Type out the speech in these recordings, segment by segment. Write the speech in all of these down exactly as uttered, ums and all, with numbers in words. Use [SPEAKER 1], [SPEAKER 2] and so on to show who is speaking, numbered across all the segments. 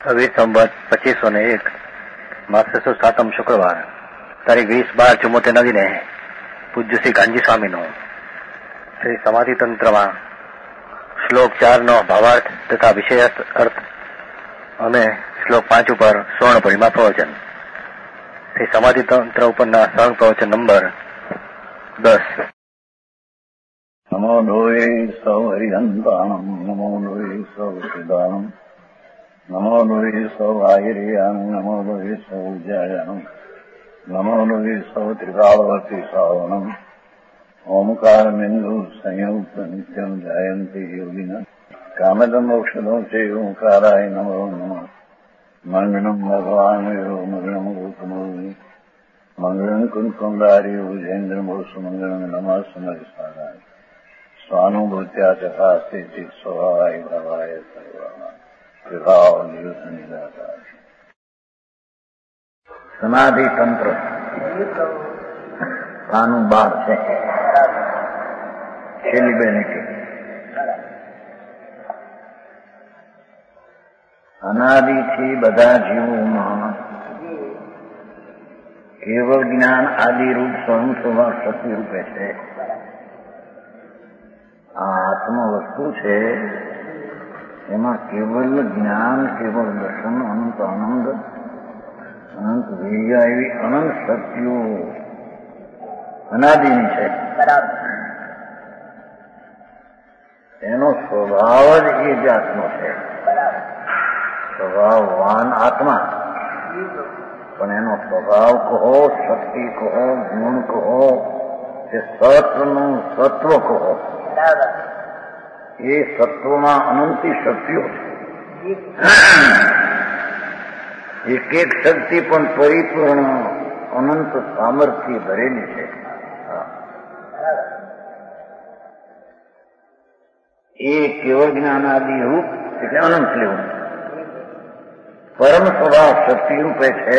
[SPEAKER 1] છવ્વીસ સંવત પચીસો ને એક માસસો સાતમ શુક્રવાર તારીખ વીસ બાર ચુમ્મોતેર નદીને પૂજ્ય શ્રી ગાંધી સ્વામીનું શ્રી સમાધિ તંત્રમાં શ્લોક ચાર નો ભાવાર્થ તથા વિષય અર્થ અને શ્લોક પાંચ ઉપર સ્વર્ણ પરિમા પ્રવચન. શ્રી સમાધિ તંત્ર ઉપરના સ્વર્ણ પ્રવચન નંબર દસ.
[SPEAKER 2] નમો લોહે સૌ હરિહંતાણમ નમો લોહે સૌ સિદ્ધાણમ નમો લોહે સૌ આયર્યાન નમો લોહે સૌ જયાનમ નમો લોહે સૌ ત્રિકાળવતી સાવનમ ઓમકાર બિંદુ સંયુક્ત નિત્યમ જાયંતી યોગિના કામદમ મોક્ષદો છે ઓંકારાય નમો નમઃ. મંગળમ ભગવાન મંગળમ ગોતમોહિ મંગળમ કુંકુંડારી ઉજેન્દ્રમોષ મંગળમ નમઃ સમરિસારાય સ્વાનુભૂત્યા ચકાસ્તે ચિત સ્વભાવાય ભાવાય સર્વા વિભાવ નિયુત નિરાકાર. સમાધિ તંત્ર આનું બાર છે. છેલ્લી બેનિટી અનાદિથી બધા જીવોમાં કેવળ જ્ઞાન આદિરૂપ સ્વયં સ્વભાવ શક્તિ રૂપે છે. આ આત્મ વસ્તુ છે, એમાં કેવલ જ્ઞાન, કેવળ દર્શન, અનંત આનંદ, અનંત વીર્ય એવી અનંત શક્તિઓ અનાદિની છે. એનો સ્વભાવ જ એ જાતનો છે, સ્વભાવવાન આત્મા. પણ એનો સ્વભાવ કહો, શક્તિ કહો, ગુણ કહો, કે સત્વનું સત્વ કહો, એ સત્વમાં અનંતી શક્તિઓ છે. એક એક શક્તિ પણ પરિપૂર્ણ અનંત સામર્થ્ય ભરેલી છે. એ કેવળ જ્ઞાનાદિ રૂપ એટલે અનંત લેવું પરમ સ્વભાવ શક્તિ રૂપે છે.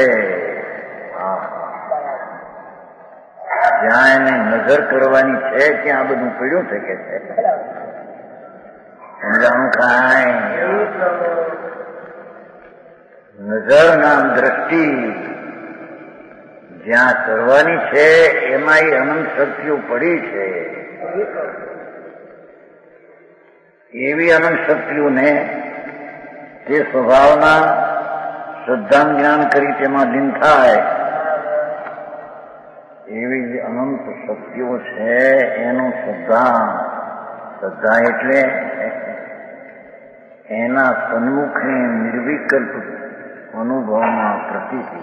[SPEAKER 2] જ્યાં એને નજર કરવાની છે ત્યાં બધું પીડ્યું છે કે છે. સમજાણું કાંઈ? નજર નામ દ્રષ્ટિ જ્યાં કરવાની છે એમાં એ અનંત શક્તિઓ પડી છે. એવી અનંત શક્તિઓને તે સ્વભાવના શ્રદ્ધા જ્ઞાન કરી તેમાં લીન થાય એવી જે અનંત શક્તિઓ છે એનું શ્રદ્ધા શ્રદ્ધા એટલે એના સન્મુખે નિર્વિકલ્પ અનુભવમાં પ્રતીતિ.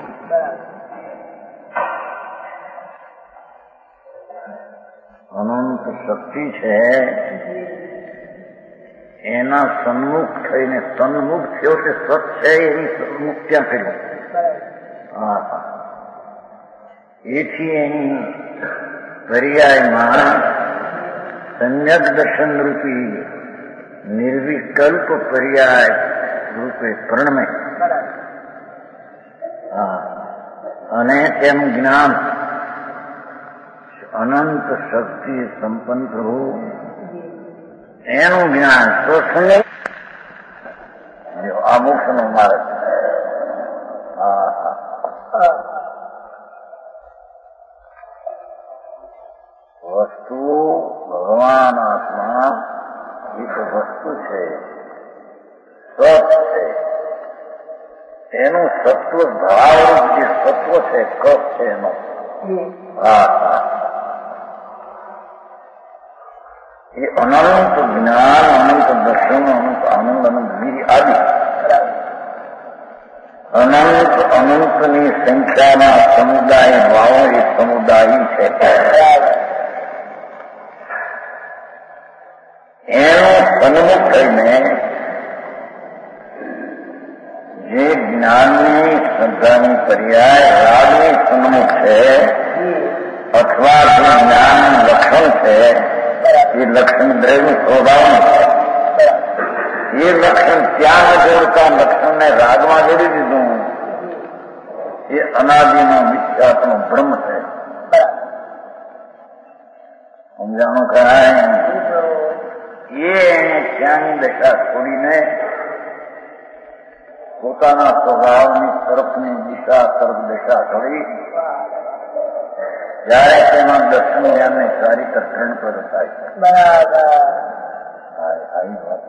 [SPEAKER 2] અનંત શક્તિ છે એના સન્મુખ થઈને સન્મુખ થયો તે સત છે એની સન્મુખ ત્યાં કર્યું. હા હા એથી એની પર્યાયમાં સમ્યક દર્શન રૂપી નિર્વિકલ્પ પર્યાય રૂપે પ્રણમે. હા અને તેનું જ્ઞાન અનંત શક્તિ સંપન્ન પ્રભુ એનું જ્ઞાન તો સમય આ મોક્ષ નો માર્ગ. હા હા વસ્તુ ભગવાન આત્મા એ તો વસ્તુ છે, સત છે. એનું સત્વ ભાવ જે સત્વ છે કપ છે એનો. હા હા એ અનંત જ્ઞાન, અનંત દર્શન, અનંત આનંદ, અનંત વીર આદિ અનંત અનંતની સંખ્યાના સમુદાય ભાવો એ સમુદાય છે. એનો સન્મુખ થઈને જે જ્ઞાનની શ્રદ્ધાની પર્યાય રાગની સન્મુખ છે અથવા જે જ્ઞાનનું લક્ષણ છે એ લક્ષણ દ્રવ્ય સ્વભાવનું છે. એ લક્ષણ ત્યાં ન જોડતા લક્ષણને રાગમાં જોડી દીધું. એ અનાદિનો મિથ્યાત્મક બ્રહ્મ છે. સમજાણું કાંઈ? એ ત્યાંની દશા છોડીને પોતાના સ્વભાવની તરફની દિશા તરફ દિશા કરી જ્યારે તેમાં દર્શન જ્ઞાનને સારી તત્ણ પર થાય છે. બરાબર. આવી વાત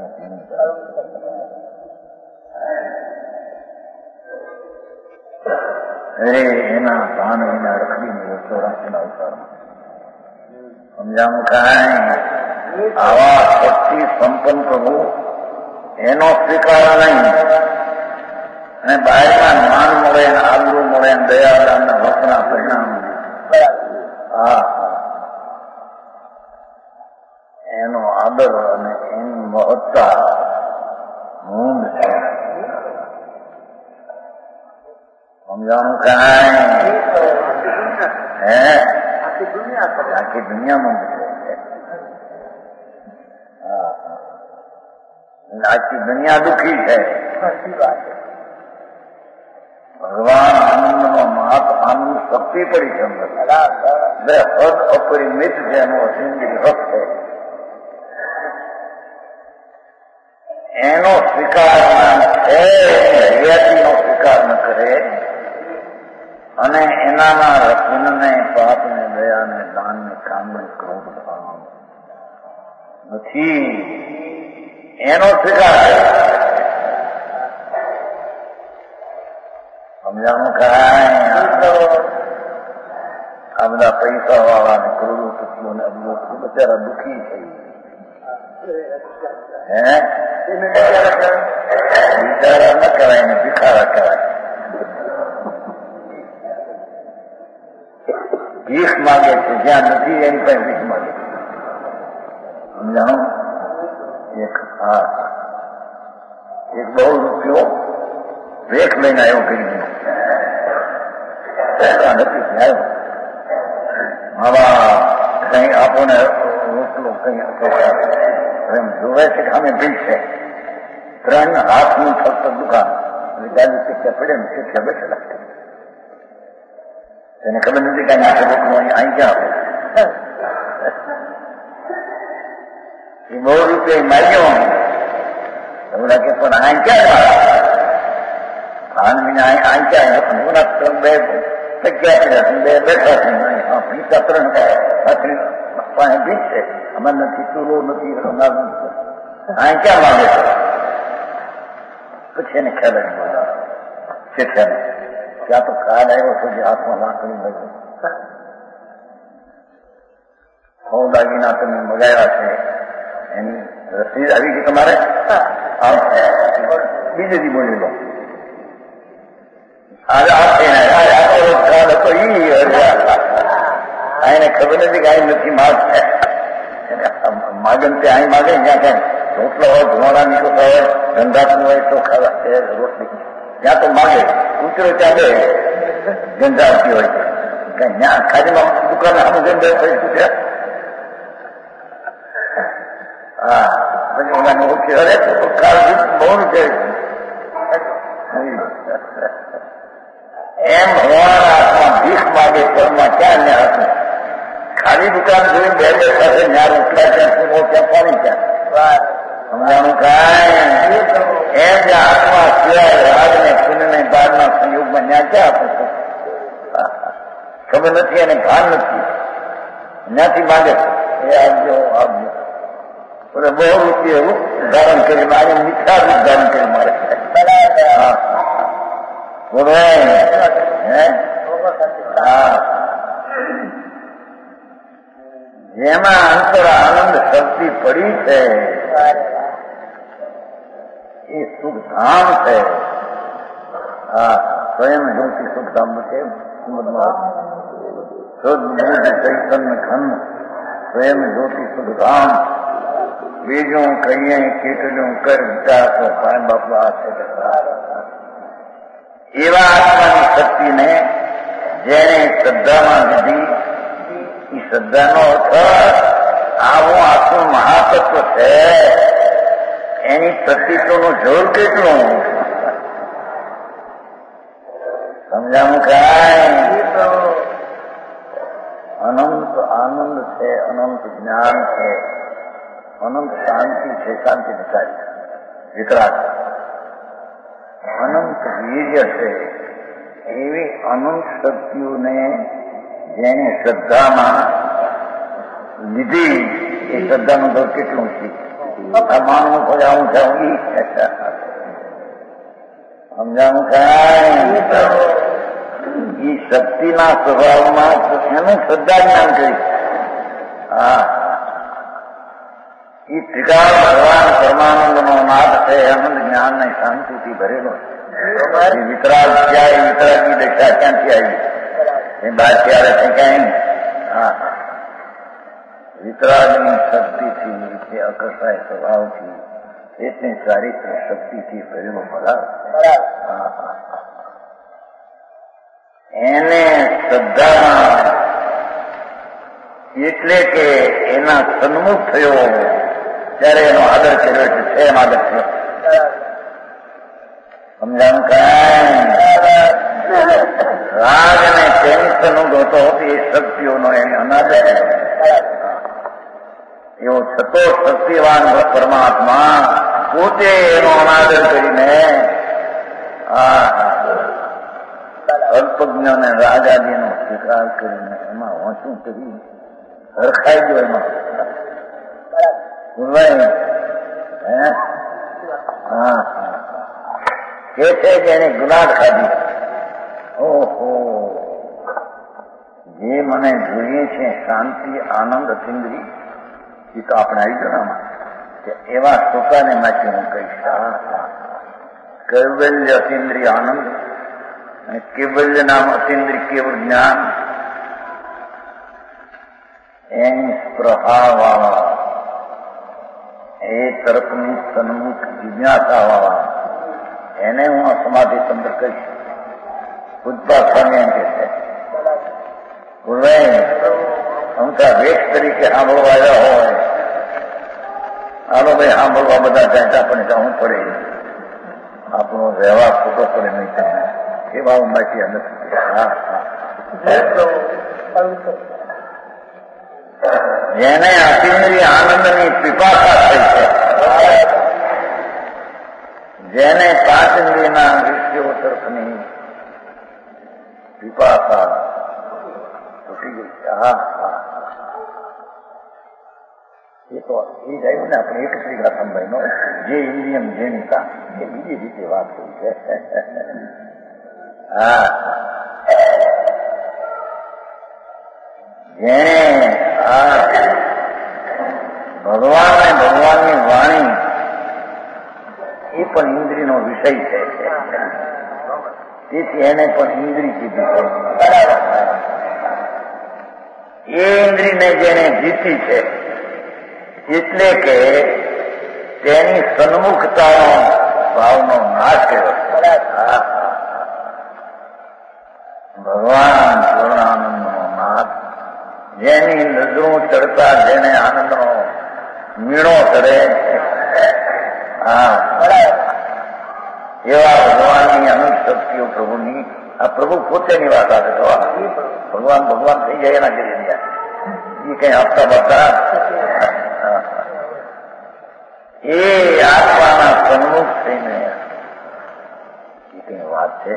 [SPEAKER 2] અરે એના ભાન વિના રખડીને ચોરાસીના અવતારમાં સમજાવું કાંઈ આવા શક્તિ સંપન્ન પ્રભુ એનો સ્વીકાર નહીં અને બહારમાં માન મળે આબરૂ મળે દયાદાનના વસના પરિણામ હા એનો આદર અને એની મહત્તા મૂંડ છે. સમજાણું કાંઈ હે આખી દુનિયા આખી દુનિયામાં છે. આખી દુનિયા દુઃખી છે. ભગવાન આનંદમાં મહાત આનંદ શક્તિ પડી છે. બે હદ અપરિમિત છે એનો અસિંદી હક છે. એનો સ્વીકાર છે હૈયાતીનો સ્વીકાર ન કરે અને એનાના રત્નને પાપને દયાને દાનને કામને ક્રોધ ભાવ નથી એનો સ્વીકાર સમજાણું કાંઈ આ બધા પૈસા વાળા ને કરોડોપતિઓ ને અબજોપતિ બચારા દુઃખી થઈ હે બિચારા ન કરાય ને ભિખારા કરાય. ભીખ માગે છે જ્યાં નથી એની પાસે ભીખ માગે સમજાણું. એક હા એક બહુ રૂપિયો ભેખ લઈને આવ્યો કરી દીધો નથી આવ્યો આવા કઈ આપો ને રોટલો કઈ એમ જોવે છે કે અમે ભીખ છે. ત્રણ હાથનું ફક્ત દુકાન ગાડી શિક્ષા પડે ને શિક્ષા બેઠેલા એને ખબર નથી કે નાખે રોટલો અહીં ક્યાં આપે એ બહુ રૂપિયા માર્યો બધા કે પણ અહીં ક્યાં ખાન વિના અહીં ક્યાં બે જગ્યા બે બેઠા છે પૈસા ત્રણ પાસે ભીખ છે અમારે નથી ચૂલો નથી અહીં ક્યાં માંગે છે. પછી એને ખ્યાલ જ બધા શીખ્યા ત્યાં તો કાલ આવ્યો છે જે હાથમાં લાકડી લાગ્યો સો દાગીના તમે મગાવ્યા છે એની રસીદ આવી ગઈ તમારે બીજે દી બોલી લો હતો એને ખબર નથી કે અહીં નથી માગ માગન તે અહીં માગે જ્યાં ક્યાં રોટલો હોય ધુમાડા નીકળતા હોય ગંધાતું હોય તો ખાવા રોટલી ત્યાં તો માગે ઉતરો ચાલે ગંધાવતી હોય ત્યાં ખાડીમાં દુકાન આમ ગંધા થઈ ચૂક્યા હા પછી એના મુખ્ય અરે તો કાળ બહુ છે એમ હોવાના હાથમાં ભીખ માગે પરમાં ક્યાં ને હાથમાં ખાલી દુકાન જોઈ બે બે સાથે ન્યા રોટલા ત્યાં સુમો ત્યાં પાણી ત્યાં સમજાણું કાંઈ એમ જે હાથમાં સિવાય રાગને પુણ્યને બારના સંયોગમાં ન્યા ક્યાં આપે ખબર નથી અને ભાન નથી ત્યાંથી માગે એ આપજો આપજો એટલે બહુ રૂપિયા એવું ધારણ કરી મારે મીઠા રૂપ ધારણ કરી મારે બોલો જેમાં અંતર આનંદ શક્તિ પડી છે એ સુખધામ છે. હા સ્વયં જ્યોતિ સુખધામ છે ચૈતન્ય ખંડ સ્વયં જ્યોતિ સુખધામ બીજું કહીએ કેટલું કર વિચાર તો સાહેબ બાપા હાથે એવા આત્માની શક્તિને જેને શ્રદ્ધામાં લીધી એ શ્રદ્ધાનો અર્થ આવું આખું મહાતત્વ છે એની પ્રતિત્વનું જોર કેટલું સમજાવું કાંઈ અનંત આનંદ છે અનંત જ્ઞાન છે અનંત શાંતિ છે શાંતિ વિચારી વિતરાગ અનંત વીર્ય છે એવી અનંત શક્તિઓને જેને શ્રદ્ધામાં લીધી એ શ્રદ્ધાનું દર કેટલું છે આ માનવું પજાવું થવું સમજાવું કાંઈ એ શક્તિના સ્વભાવમાં એનું શ્રદ્ધા જ્ઞાન કરી હા એ ત્રિકાળ ભગવાન પરમાનંદનો નાથ છે આનંદ જ્ઞાન ને શાંતિથી ભરેલો વિતરાગ ક્યાં વિતરાગની દશા ક્યાંથી આવી એ બહાર ત્યારે છે ક્યાંય હા વિતરાગની શક્તિથી તે અકસાય સ્વભાવથી એટલી ચારિત્ર શક્તિથી ભરેલો ભરાવ એને શ્રદ્ધામાં એટલે કે એના સન્મુખ થયો ત્યારે એનો આદર કર્યો છે એમ આદર થયો સમજાણ કાંઈ રાગ અને તેની સન્મુખ હતો એ શક્તિઓનો એને અનાદર એવો છતો શક્તિવાન પરમાત્મા પોતે એનો અનાદર કરીને આ અલ્પજ્ઞાને રાજાજીનો સ્વીકાર કરીને એમાં હોંચું કરી હરખાઈ ગયો એમાં હે હા કે છે કે એને ગુલાબ ખાધી ઓહો જે મને જોઈએ છે શાંતિ આનંદ અતિન્દ્રી એ તો આપણે આવી ગયો કે એવા સુકાને માંથી હું કહીશ કૈવલ્ય અતિન્દ્રિય આનંદ અને કેવલ્ય નામ અતિન્દ્રિય કેવળ જ્ઞાન એની સ્પૃહાવાળા એ તરફની સન્મુખ જિજ્ઞાસાવાળા એને હું સમાધિ તંત્ર કહીશ પૂજપા સ્વામી એમ કે છે અમુકા વેશ તરીકે સાંભળવા આવ્યા હોય હાલો ભાઈ સાંભળવા બધા જાય પણ જવું પડે આપણો વ્યવહાર ખોટો પડે નહીં તમને એવા ઊંડાથી નથી હા જેને અતિન્દ્રિય આનંદની પીપાસા થઈ છે જેને પાંચ ઇન્દ્રિયના વિષયો તરફની પીપાસા તૂટી ગઈ છે હા હા એ તો એ જાય ને આપણે એક શ્રી ગાથમભાઈ નો જે ઇન્દ્રિયમ જેનતા એ બીજી રીતે વાત કરી છે હા જેને આ ભગવાન અને ભગવાનની વાણી એ પણ ઇન્દ્રિયનો વિષય છે તેથી એને પણ ઇન્દ્રિય કીધી છે એ ઇન્દ્રિયને જેને જીતી છે એટલે કે તેની સન્મુખતાનો ભાવનો નાશ કર્યો ભગવાન પૂર્ણાનંદનો નાથ જેની નજરું ચડતા જેને આનંદનો મીણો ચડે હા એવા ભગવાનની અનંત શક્તિઓ પ્રભુની આ પ્રભુ પોતેની વાત આવે તો ભગવાન ભગવાન થઈ જાય એના કરી રહ્યા એ કઈ આપતા બતા એ આત્માના સન્મુખ થઈને એ કઈ વાત છે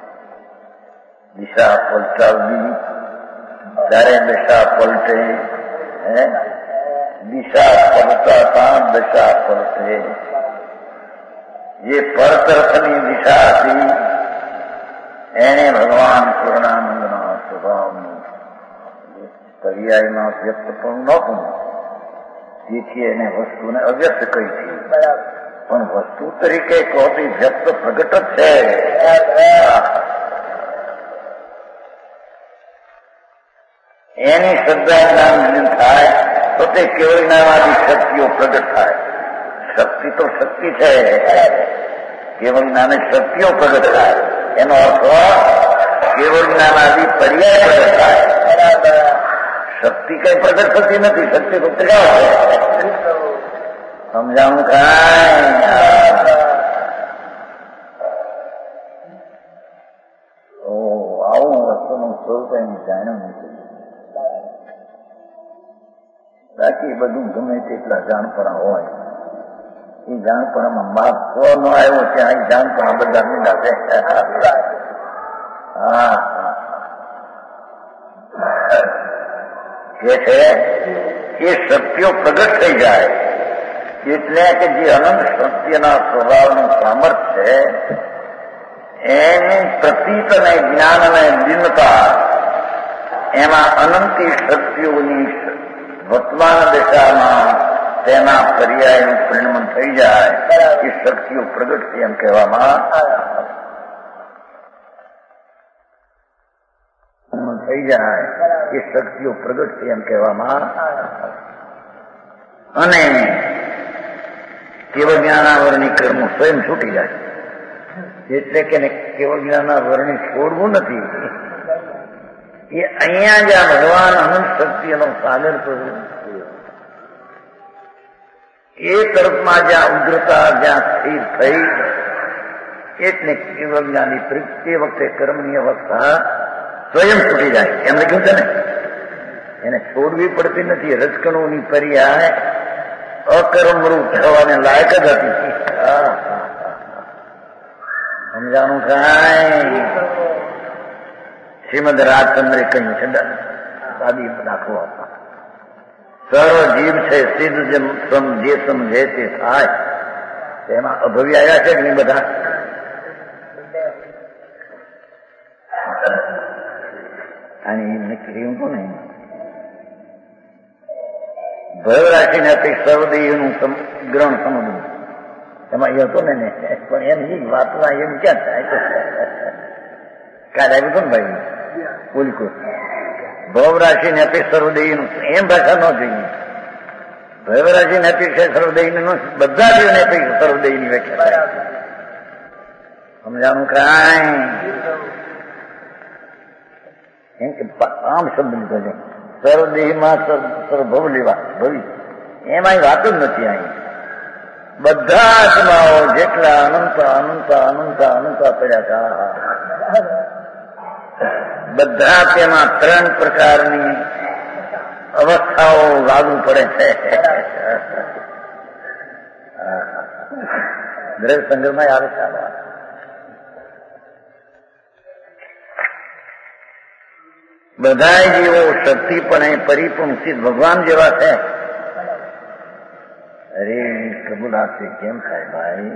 [SPEAKER 2] દિશા પલટાવવી ત્યારે દશા પલટે દિશા પલટાતા દશા પલટે જે પર તરફની દિશા હતી એને ભગવાન પૂર્ણાનંદના સ્વભાવનું પર્યાયમાં વ્યક્ત પણ નહોતું તેથી એને વસ્તુને અવ્યક્ત કહી હતી પણ વસ્તુ તરીકે કોટી વ્યક્ત પ્રગટ જ છે એની શ્રદ્ધા જ્ઞાન થાય તો તે કેવળનામાંથી શક્તિઓ પ્રગટ થાય શક્તિ તો શક્તિ છે કેવળ જ્ઞાને શક્તિઓ પ્રગટ થાય એનો અર્થ કેવળ જ્ઞાનાથી પર્યાય પ્રગટ થાય શક્તિ કઈ પ્રગટ થતી નથી શક્તિ તો ત્રિકાળ છે સમજાવું કાંઈ આવું વસ્તુનું સ્વરૂપ એની જાણ્યું નથી બાકી બધું ગમે તેટલા જાણપણા હોય એ જાણપણમાં માપ સો નો આવ્યો ત્યાં જાણપણ બધા મીંડા છે. હા એ છે એ શક્તિઓ પ્રગટ થઈ જાય એટલે કે જે અનંત સત્યના સ્વભાવનું સામર્થ્ય છે એની પ્રતીત અને જ્ઞાન અને દિનતા એમાં અનંતી શક્તિઓની વર્તમાન દશામાં તેના પર્યાયનું પરિણમન થઈ જાય એ શક્તિઓ પ્રગટ થઈ એમ કહેવામાં થઈ જાય એ શક્તિઓ પ્રગટ થઈ એમ કહેવામાં અને કેવળ જ્ઞાનાવરણી કર્મો સ્વયં છૂટી જાય એટલે કે કેવળ જ્ઞાનાવરણી છોડવું નથી એ અહીંયા જ્યાં ભગવાન અનંત શક્તિનો સાગર એ તરફમાં જ્યાં ઉગ્રતા જ્યાં સ્થિર થઈ એટલે કેવળ જ્ઞાની તે વખતે કર્મની અવસ્થા સ્વયં છૂટી જાય એમ લખ્યું છે ને એને છોડવી પડતી નથી. રજકણોની પર્યાય અકર્મરૂપ થવાને લાયક જ હતી. સમજાણું કાંઈ શ્રીમદ રાજચંદ્રે કહ્યું છે સાદી દાખલો સર્વ જીવ છે સિદ્ધ જે સમજે તે થાય તેમાં અભવી આવ્યા છે કે નહીં બધા? આની નક્કી હતું ને ભય રાખીને આપી સર્વદેવનું ગ્રહણ સમજવું એમાં એ હતો ને પણ એમ વાતમાં એમ ક્યાં થાય કાલે આવ્યું હતું ને ભાઈ બોલી ભવ રાશિને આપી સર્વદેવીનું એમ ભાષા ન જોઈએ. ભવ રાશિને અપેક્ષા સર્વદેવીનું બધા જીવને અપેક્ષા સર્વદેવીની વ્યાખ્યા સમજાણું કાંઈ એમ કે આમ શબ્દ લીધો છે સર્વદેહીમાં સર્વભવ લેવા ભવિ એમાં વાત જ નથી. અહીં બધા આત્માઓ જેટલા અનંત અનંત અનંત અનંત પડ્યા હતા બધા તેમાં ત્રણ પ્રકારની અવસ્થાઓ લાગુ પડે છે. દરેક સંગ્રહમાં આવે છે. બધા જીવો શક્તિપણે પરિપૂર્ણ સિદ્ધ ભગવાન જેવા છે. અરે કબૂલાથી કેમ થાય ભાઈ?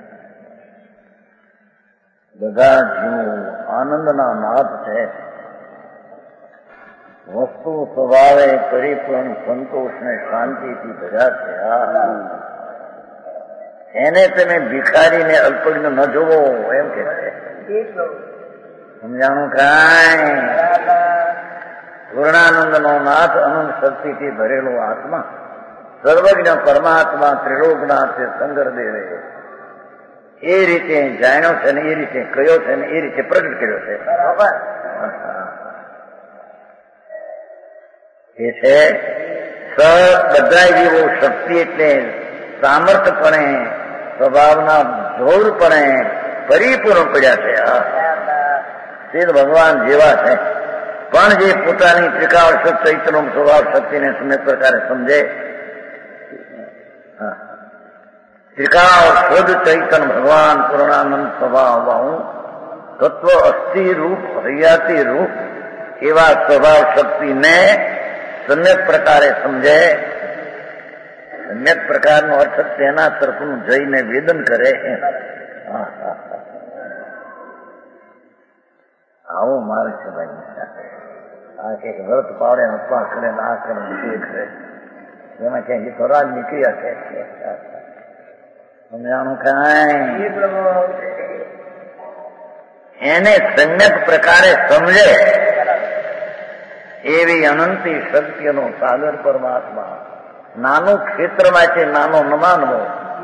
[SPEAKER 2] બધા જીવો આનંદના નાથ છે. વસ્તુ સ્વભાવે પરિપૂર્ણ સંતોષ ને શાંતિથી ભર્યા છે. એને તમે ભિખારીને અલ્પજ્ઞ ન જોવો એમ કે છે. સમજાણું કાંઈ? પૂર્ણાનંદ નો નાથ અનંત શક્તિથી ભરેલો આત્મા સર્વજ્ઞ પરમાત્મા ત્રિલોકનાથ શંકર દેવે એ રીતે જાણ્યો છે ને એ રીતે કયો છે ને એ રીતે પ્રગટ કર્યો છે. એ છે બધા જીવો શક્તિ એટલે સામર્થ્યપણે સ્વભાવના જોરપણે પરિપૂર્ણ પડ્યા છે. સિદ્ધ ભગવાન જેવા છે પણ જે પોતાની ત્રિકાળ ચૈતન્ય સ્વભાવ શક્તિને સમ્યક પ્રકારે સમજે ત્રિકાળ શુદ્ધ ચૈતન્ય ભગવાન પૂર્ણાનંદ સ્વભાવ તત્વ અસ્થિ રૂપ હૈયાતી રૂપ એવા સ્વભાવ શક્તિને સમ્યક પ્રકારે સમજે. સમ્યક પ્રકારનો અર્થ તેના તરફનું જઈને વેદન કરે. આવું મારે છે ભાઈ. આ કઈક વ્રત પાડે અપવાસ કરે આ કરે તે કરે એમાં ક્યાંક સ્વરાજ નીકળ્યા છે. સમજાણું કાંઈ? એને સમ્યક પ્રકારે સમજે એવી અનંતી શક્તિનો સાગર પરમાત્મા નાનું ક્ષેત્રમાં છે નાનો ન માનવો.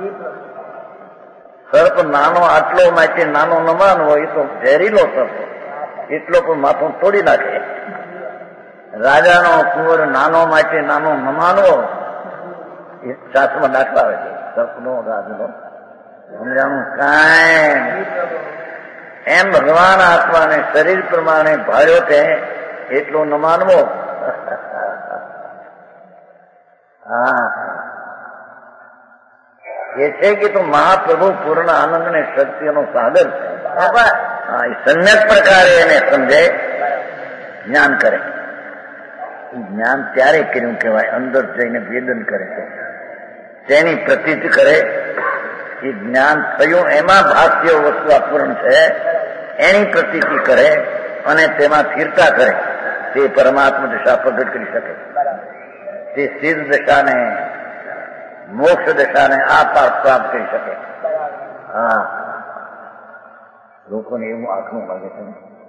[SPEAKER 2] સર્પ નાનો આટલો માટે નાનો ન માનવો એ તો ઝેરીલો સર્પ એટલો પણ માથું તોડી નાખે. રાજાનો કુંવર નાનો માટે નાનો ન માનવો એ શાસ્ત્રમાં દાખલા આવે છે. સર્પનો રાજનો સમજાણું કાંઈ? એમ ભગવાન આત્માને શરીર પ્રમાણે ભાળ્યો છે એટલો ન માનવો. હા એ છે કે તો મહાપ્રભુ પૂર્ણ આનંદ ને શક્તિનો સાગર છે. હા, એ સમ્યક પ્રકારે એને સમજે, જ્ઞાન કરે. જ્ઞાન ત્યારે કર્યું કહેવાય, અંદર જઈને વેદન કરે છે, તેની પ્રતીતિ કરે. એ જ્ઞાન થયું એમાં ભાષ્ય વસ્તુ અપૂર્ણ છે, એની પ્રતીતિ કરે અને તેમાં સ્થિરતા કરે, તે પરમાત્મા દશા પ્રગટ કરી શકે. તે સિદ્ધ દશાને, મોક્ષ દશાને આ પાર પ્રાપ્ત કરી શકે. હા, લોકોને એવું આંખનું લાગે છે.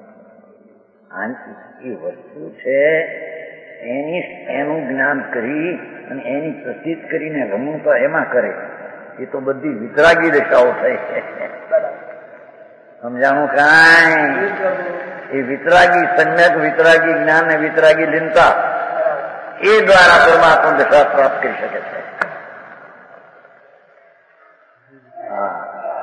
[SPEAKER 2] એ વસ્તુ છે એની એનું જ્ઞાન કરી અને એની પ્રસિદ્ધ કરીને રમૂતા એમાં કરે, એ તો બધી વિતરાગી દશાઓ થઈ. સમજાણું કાંઈ? એ વિતરાગી સમ્યક વિતરાગી જ્ઞાન ને વિતરાગી લીનતા એ દ્વારા પરમાત્મા દશા પ્રાપ્ત કરી શકે છે. હા,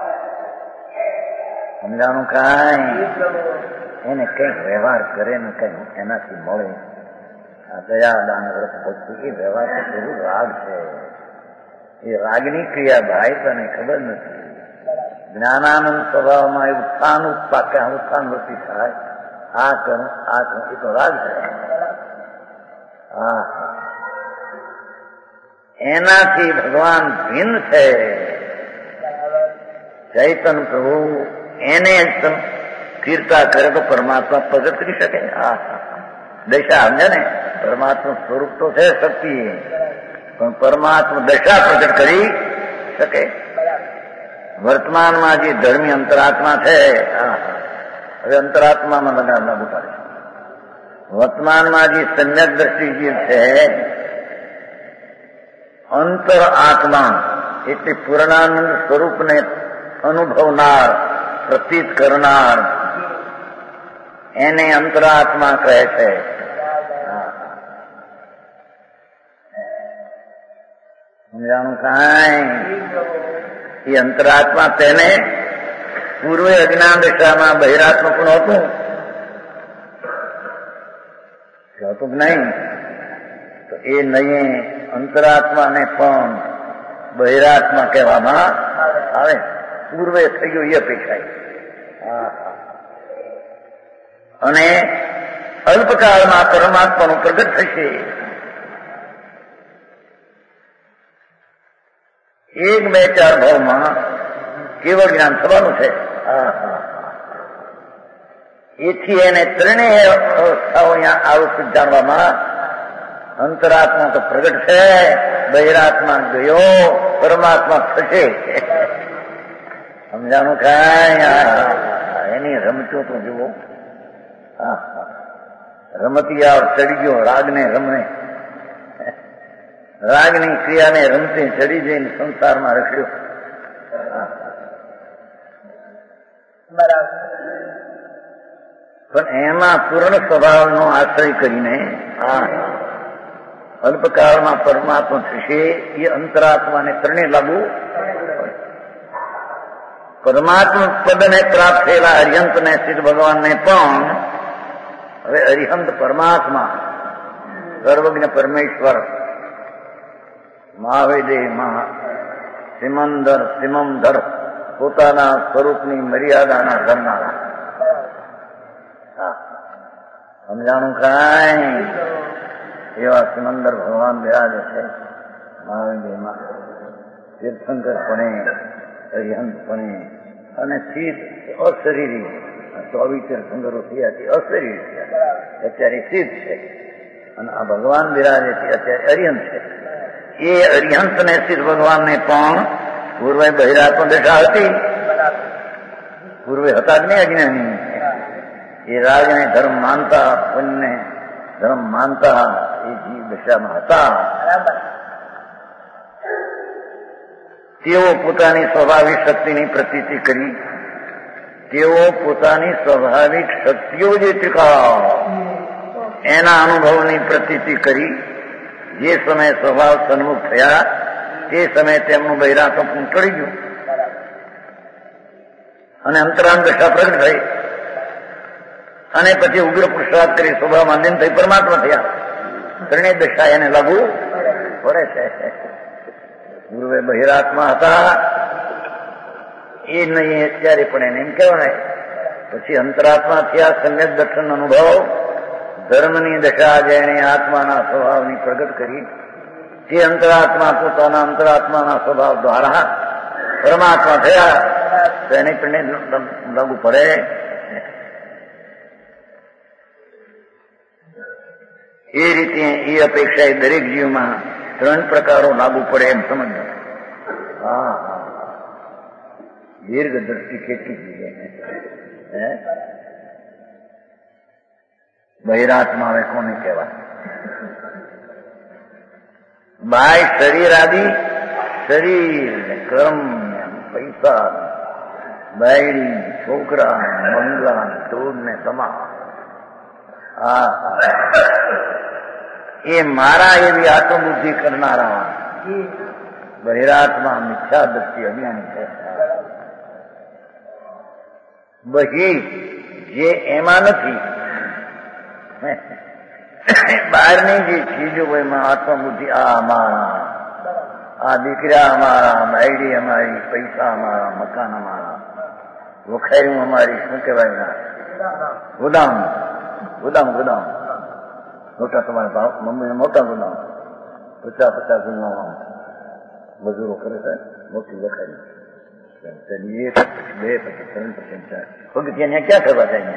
[SPEAKER 2] સમજાણું કાંઈ? એને કંઈક વ્યવહાર કરે ને કંઈક એનાથી મળે. આ દયા દાન વ્રત ભક્તિ એ વ્યવહાર તો થોડું રાગ છે. એ રાગની ક્રિયા ભાઈ તને ખબર નથી. જ્ઞાનાનંદ સ્વભાવમાં એ ઉત્થાન ઉત્પાક ઉત્થાન વૃત્તિ થાય, આ કરું આ કરું, એ તો રાગ છે. હા, એનાથી ભગવાન ભિન્ન છે. ચૈતન્ય પ્રભુ એને સ્થિરતા કરે તો પરમાત્મા પ્રગટ કરી શકે. હા, દશા સમજે ને, પરમાત્મા સ્વરૂપ તો છે શક્તિ, પણ પરમાત્મા દશા પ્રગટ કરી શકે. વર્તમાનમાં જે ધર્મી અંતરાત્મા છે, હવે અંતરાત્મામાં લગાડ લાગુ પડે. વર્તમાનમાં જે સમ્યક દ્રષ્ટિ જે છે, અંતર આત્મા એટલે પૂર્ણાનંદ સ્વરૂપને અનુભવનાર, પ્રતીત કરનાર, એને અંતરાત્મા કહે છે. સમજાણું કાંઈ? એ અંતરાત્મા તેને પૂર્વે અજ્ઞાન દશામાં બહિરાત્મા પણ હતું હતું કે નહીં? તો એ નહીં, અંતરાત્માને પણ બહિરાત્મા કહેવામાં આવે. પૂર્વે થઈ ગયું એ અપેક્ષા. અને અલ્પકાળમાં પરમાત્માનું પ્રગટ થશે. એક બે ચાર ભાવમાં કેવળ જ્ઞાન થવાનું છે. એથી એને ત્રણેય અવસ્થાઓ અહીંયા આવશ્યક જાણવામાં અંતરાત્મા તો પ્રગટ છે, બહિરાત્મા ગયો, પરમાત્મા થશે. સમજાણું કાંઈ? એની રમતો તો જુઓ. રમતિયા ચડી ગયો રાગને રમને, રાગની ક્રિયાને રમતે ચડી જઈને સંસારમાં રખ્યો. પણ એમાં પૂર્ણ સ્વભાવનો આશ્રય કરીને આ અલ્પકાળમાં પરમાત્મા થશે. એ અંતરાત્માને ત્રણે લાગુ. પરમાત્મા પદને પ્રાપ્ત થયેલા અરિહંતને સિદ્ધ ભગવાનને પણ હવે અરિહંત પરમાત્મા સર્વજ્ઞ પરમેશ્વર મહાવેદે મહા સિમંદર સિમંદર પોતાના સ્વરૂપની મર્યાદાના ધરનારા. સમજાણું કાંઈ? એવા સિમંદર ભગવાન બિરાજે છે મહાવેદેમાં. તીર્થંકરપણે, અરિહંતપણે અને સિદ્ધ અશરીરી ચોવીસ તીર્થંકરો થયા તે અશરીરી થયા, અત્યારે સિદ્ધ છે. અને આ ભગવાન બિરાજે છે અત્યારે અરિહંત છે. એ અરિહંત ને સિદ્ધ ભગવાનને પણ પૂર્વે બહિરાત્મા દશા હતી. પૂર્વે હતા જ નહીં અજ્ઞાની. એ રાજને ધર્મ માનતા, પુણ્યને ધર્મ માનતા એ જીવ દશામાં હતા. તેઓ પોતાની સ્વાભાવિક શક્તિની પ્રતીતિ કરી. તેઓ પોતાની સ્વાભાવિક શક્તિઓ જે ટીકા એના અનુભવની પ્રતીતિ કરી. જે સમયે સ્વભાવ સન્મુખ થયા તે સમયે તેમનું બહિરાત્મ ટળી ગયું અને અંતરાંત દશા પ્રગટ થઈ. અને પછી ઉગ્ર પુરુષાર્થ કરી સ્વભાવમાં લીન થઈ પરમાત્મા થયા. ત્રણેય દશા એને લાગુ પડે છે. પૂર્વે બહિરાત્મા હતા એ નહીં અત્યારે પણ એને એમ કહેવાય. પછી અંતરાત્મા થયા, સમ્યક દર્શન અનુભવ, ધર્મની દશા જેણે આત્માના સ્વભાવની પ્રગટ કરી તે અંતરાત્મા પોતાના અંતરાત્માના સ્વભાવ દ્વારા પરમાત્મા થયા તો એને પણ લાગુ પડે. એ રીતે એ અપેક્ષા દરેક જીવમાં ત્રણ પ્રકારો લાગુ પડે એમ સમજો. હા હા દીર્ઘ દ્રષ્ટિ કેટલી જોઈએ. બહિરાત્મા હવે કોને કહેવાય? બાય શરીર આદિ શરીર ને કર્મ ને પૈસા બાયડી છોકરા બંગલા ધૂળ ને તમામ હા એ મારા એવી આત્મબુદ્ધિ કરનારા બહિરાત્મા મિથ્યા દ્રષ્ટિ અજ્ઞાની છે. બહી જે એમાં નથી, બહારની જે ચીજો એમાં આત્મબુદ્ધિ આ અમારા, આ દીકરા અમારા, બાયડી અમારી, પૈસા અમારા, મકાન અમારા, વખાર્યું અમારી, શું કહેવાય ગોદામ ગોદામ ગોદામ મોટા તમારા ભાવ મમ્મીને મોટા ગોદામ પચાસ પચાસ ગુણમાં મજૂરો કરે છે મોટી વખારી એક બે પછી ત્રણ પછી ચાર પગથિયા ક્યાં કરવા જાય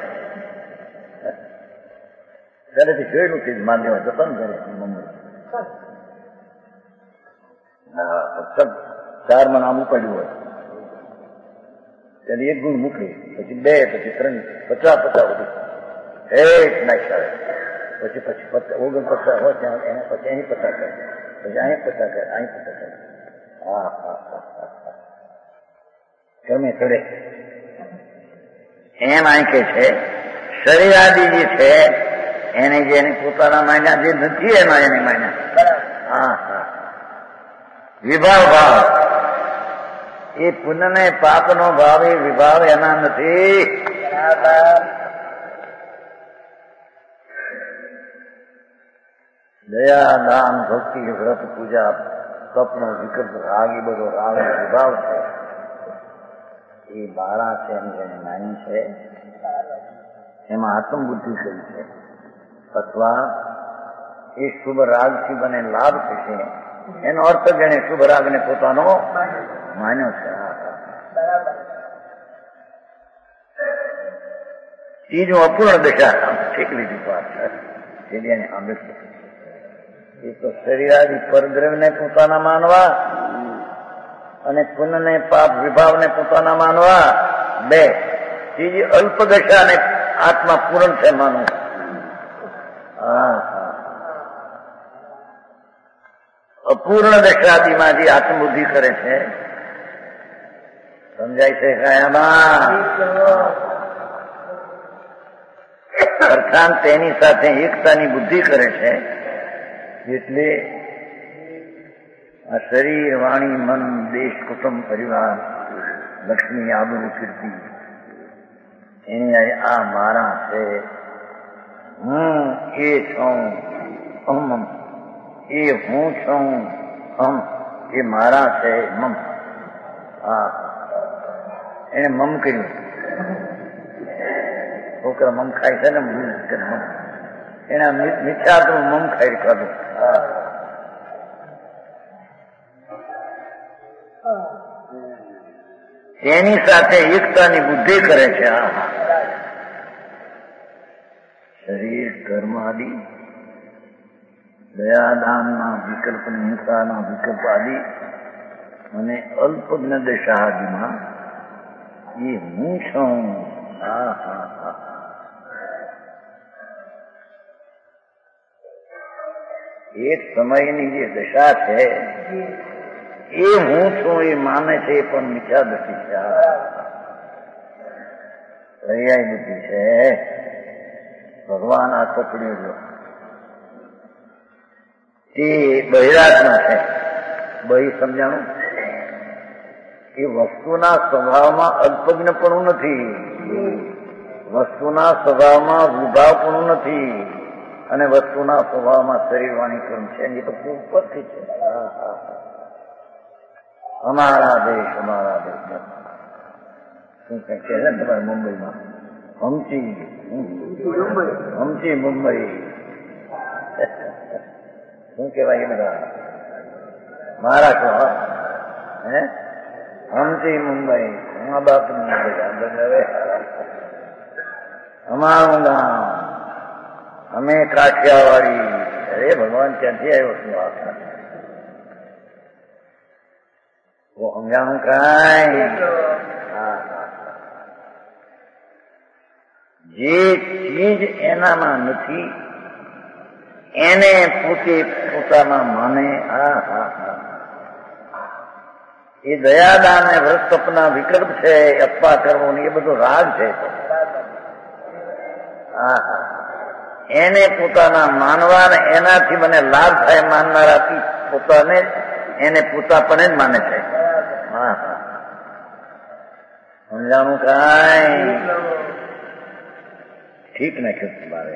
[SPEAKER 2] ઘરેથી જોયેલું છે માન્યવા જતો ને ઘરે મમ્મી હા ચાર માં નામ ઉપાડ્યું હોય ત્યારે એક ગુણ મૂકી પછી બે પછી ત્રણ પચાસ પચાસ બધું એક નાખ આવે પછી પછી ઓગણ પચાસ હોય ત્યાં એને પછી અહીં પચાસ કરે પછી અહીં પચાસ કરે અહીં પચાસ કરે હા હા હા હા ગમે ચડે એમ અહીં કે છે શરીર આદિ જે છે એને જે એને પોતાના માન્યા જે નથી એમાં એને માન્યા હા હા વિભાવ ભાવ એ પુણ્ય ને પાપ નો ભાવ એ વિભાવ એના નથી. દયા દાન ભક્તિ વ્રત પૂજા તપનો વિકલ્પ રાગ એ બધો રાગ વિભાવ છે એ બાળા છે એમ જેને નાની છે એમાં આત્મબુદ્ધિ કરી છે અથવા એ શુભ રાગથી બને લાભ થશે એનો અર્થ જેને શુભ રાગને પોતાનો માન્યો છે. ત્રીજું અપૂર્ણ દશા ઠીક લીધી વાત જેની એને સાંભળી એ તો શરીરાદી પરદ્રવ્યને પોતાના માનવા અને પુનઃને પાપ વિભાવને પોતાના માનવા બે. ત્રીજી અલ્પ દશાને આત્મા પૂર્ણ છે માનવું. હા અપૂર્ણ દશાદીમાં જે આત્મબુદ્ધિ કરે છે સમજાય છે કાયામાં અર્થાત તેની સાથે એકતાની બુદ્ધિ કરે છે એટલે આ શરીર વાણી મન દેશ કુટુંબ પરિવાર લક્ષ્મી આબરૂ કીર્તિ એની આ મારા છે હું એ છું અહમ એ હું છું અહમ એ મારા છે મમ હા એને મમ કર્યું છોકરા મમ ખાય છે ને એના મિથ્યાત્વ મમ ખાઈ ખાધું. એની સાથે એકતાની બુદ્ધિ કરે છે. આ શરીર કર્મ આદિ દયાદાનના વિકલ્પ હિંસાના વિકલ્પ આદિ અને અલ્પજ્ઞ દશા આદિમાં એ હું છું. હા હા હા એક સમયની જે દશા છે એ હું છું એ માને છે એ પણ મિથ્યા દ્રષ્ટિ છે. પર્યાય બુદ્ધિ છે. ભગવાન આ ચોપડીઓ એ બહિરાત્મા છે. બહિ સમજાણું એ વસ્તુના સ્વભાવમાં અલ્પજ્ઞપણું નથી, વસ્તુના સ્વભાવમાં વિભાવપણું નથી અને વસ્તુના સ્વભાવમાં શરીર વાણી કર્મ છે એ તો ઉપરથી છે. અમારા દેશ અમારા દેશ શું કઈ કહે ને તમારે મુંબઈમાં હમચી હમચી મુંબઈ શું કેવાય બધા મહારાષ્ટ્ર હે હમચી મુંબઈ મા બાપ મુંબઈ અમારું ગામ અમે કાઠિયાવાડી અરે ભગવાન ક્યાંથી આવ્યો છું આ સમજાણું કાંઈ જે ચીજ એનામાં નથી એને પોતે પોતામાં માને હા હા હા એ દયાદાન ને વ્રત તપના વિકલ્પ છે અપ્પા કરવો ને એ બધો રાગ છે હા હા એને પોતાના માનવા ને એનાથી મને લાભ થાય માનનારાથી પોતાને એને પોતાપણે જ માને છે હા હા સમજાણું કાંઈ ઠીક નાખ્યું તમારે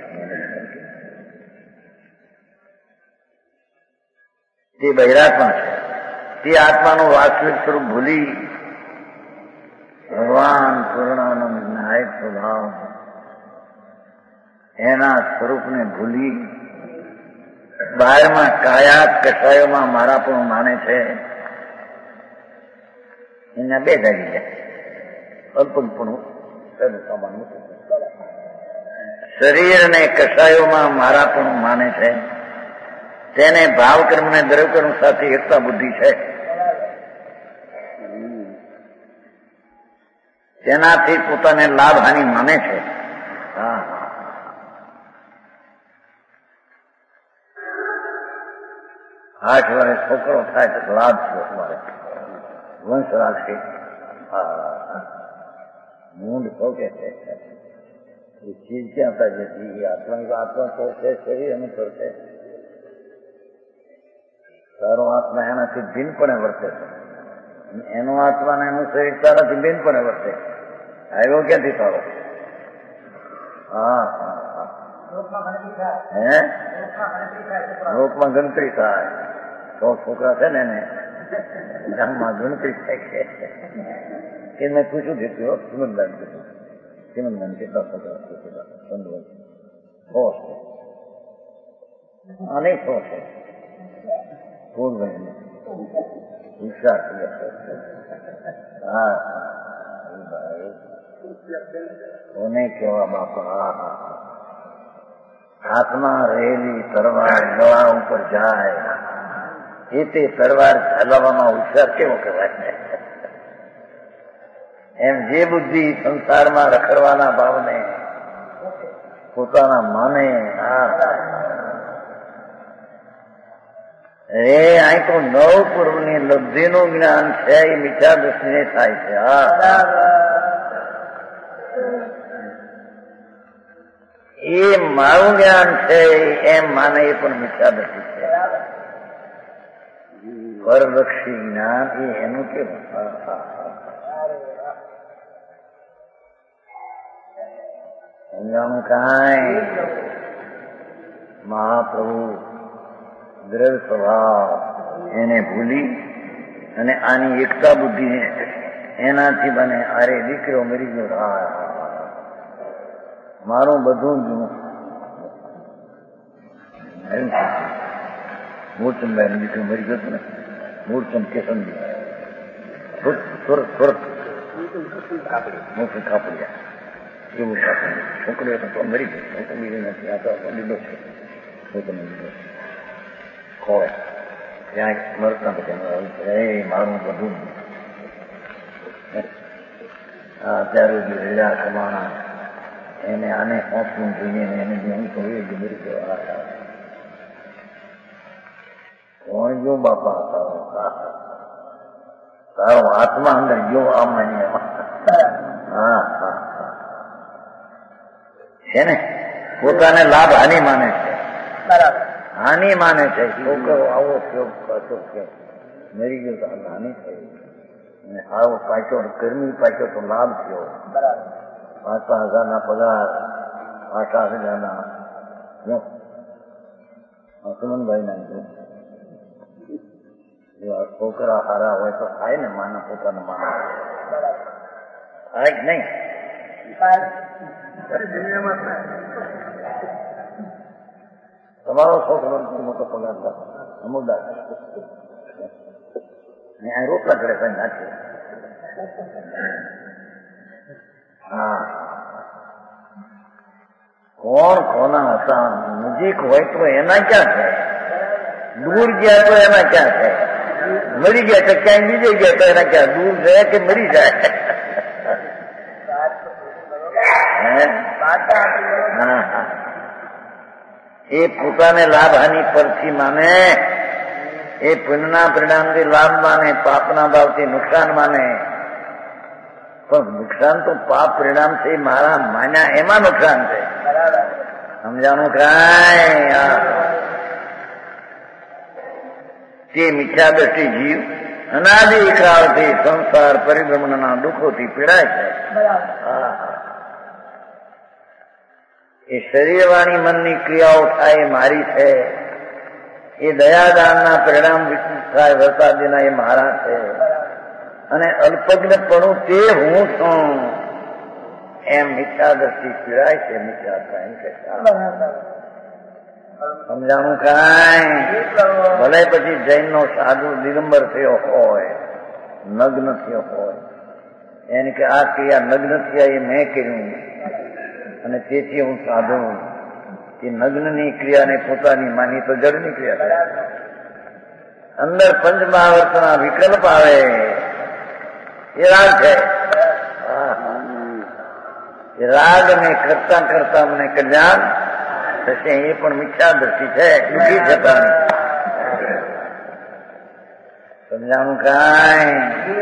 [SPEAKER 2] તે બહિરાત્મા છે તે આત્માનું વાસ્તવિક સ્વરૂપ ભૂલી ભગવાન પૂર્ણાનંદ નાયક સ્વભાવ એના સ્વરૂપને ભૂલી બહારમાં કાયા કસાયોમાં મારા પણ માને છે એના બે જાગી જાય અલ્પપણું શરીર ને કસાયોમાં મારા પણ માને છે તેને ભાવકર્મ ને દ્રવ્યકર્મ સાથે એકતા બુદ્ધિ છે તેનાથી પોતાને લાભ હાનિ માને છે હા આઠ વર્ષ છોકરો થાય તો લાભ છે તમારે વંશ રાખશે મૂંડ શોકે છે એ ચીજ ક્યાં થાય જતી આત્મા આત્મા તો છે શરીર અનુસર છે તારો આત્મા એનાથી ભિન્નપણે વર્તે છે એનો આત્મા ને એનું શરીર તારાથી ભિન્નપણે વર્તે આવ્યો ક્યાંથી તારો હા હા હા હે લોકમાં ગણતરી થાય સો છોકરા છે ને એને ગામમાં ગણતરી થાય કે મેં પૂછ્યું દીધું સિમંતદાન પૂછ્યું સિમંતદાન કેટલા છોકરા છે પંદર સો છે અનેક સો છે પૂર્ણ વિચાર હા કોને કેવા બાપા હા હા હાથમાં રહેલી તરવાર ગળા ઉપર જાય એ તે તરવાર હલાવવામાં હોશિયાર કેવો કહેવાય એમ જે બુદ્ધિ સંસારમાં રખડવાના ભાવને પોતાના માને હા એ અહીં તો નવ પૂર્વની લબ્ધિનું જ્ઞાન છે એ મિથ્યા દ્રષ્ટિને થાય છે હા એ મારું જ્ઞાન છે એમ માને એ પણ મિથ્યા દ્રષ્ટિ છે પરલક્ષી જ્ઞાન એ એનું કેવું સમજાણું કાંઈ મહાપ્રભુ દ્રઢ સ્વભાવ એને ભૂલી અને આની એકતા બુદ્ધિ એનાથી બને અરે દીકરો મરી ગયો હા મારું બધું જ મૂળચંદભાઈ દીકરો મરી ગયો ને મૂળચંદ કેસનજી સુરત સુરત મુખ કાપડિયા એવું છોકરીઓ તો મરી ગઈ છોકરી નથી આ તો લીધો છે છોકરી લીધો ખોળે ત્યાં મરતા બધા એ મારું બધું અત્યારે જે રેડા કમાણા એને આને પહોંચવું જોઈએ એને જેમ કહ્યું કે મરી ગયો કોણ ગયો બાપા તારો તારો આત્મા અંદર ગયો આ માન્ય હા હા છે ને પોતાને લાભ હાનિ માને છે બરાબર હાનિ માને છે છોકરો આવો થયો પાછો કે મરી ગયો તો હાનિ થઈ અને આવો પાછો ગરમી પાછો તો લાભ થયો બરાબર પાંચ પાંચ હજારના પગાર આઠ આઠ હજારના સુમનભાઈ ના એવા છોકરા હારા હોય તો થાય ને માના પોતાના માના થાય જ નહીં. તમારો છોકરો મોટો પગાર અમુદાર અહીં રોટલા ઘડે કઈ નાખે. હા, કોણ કોના હતા નજીક હોય તો એના ક્યાં છે, દૂર ગયા તો એના ક્યાં છે, મરી ગયા તો ક્યાંય બીજે ગયા તો એના ક્યાં, દૂર જાય કે મરી જાય. એ પોતાને લાભ હાનિ પરથી માને, એ પુણ્યના પરિણામથી લાભ માને, પાપના ભાવથી નુકસાન માને. પણ નુકસાન તો પાપ પરિણામ છે મારા માન્યા એમાં નુકસાન છે. સમજાણું કાંઈ? તે મિથ્યા દ્રષ્ટિ જીવ અનાદિકાળથી સંસાર પરિભ્રમણના દુઃખોથી પીડાય છે. એ શરીરવાણી મનની ક્રિયાઓ થાય એ મારી છે, એ દયાદાનના પરિણામ વિકસિત થાય વરસાદીના એ મારા છે, અને અલ્પજ્ઞપણું તે હું છું એમ મિથ્યા દ્રષ્ટિ પીડાય છે. મિથ્યા એમ કે સમજાણું કાંઈ? ભલે પછી જૈનનો સાધુ દિગંબર થયો હોય, નગ્ન થયો હોય, એને કે આ ક્રિયા નગ્ન થયા એ મેં કર્યું અને તેથી હું સાધુ. એ નગ્નની ક્રિયાને પોતાની માની તો જડની ક્રિયા થાય. અંદર પંચમહાવર્તના વિકલ્પ આવે એ રાગ છે. એ રાગને કરતા કરતા મને કલ્યાણ થશે. એ પણ મિથ્યા દ્રષ્ટિ છે, દુઃખી જતા. સમજાણું કાંઈ?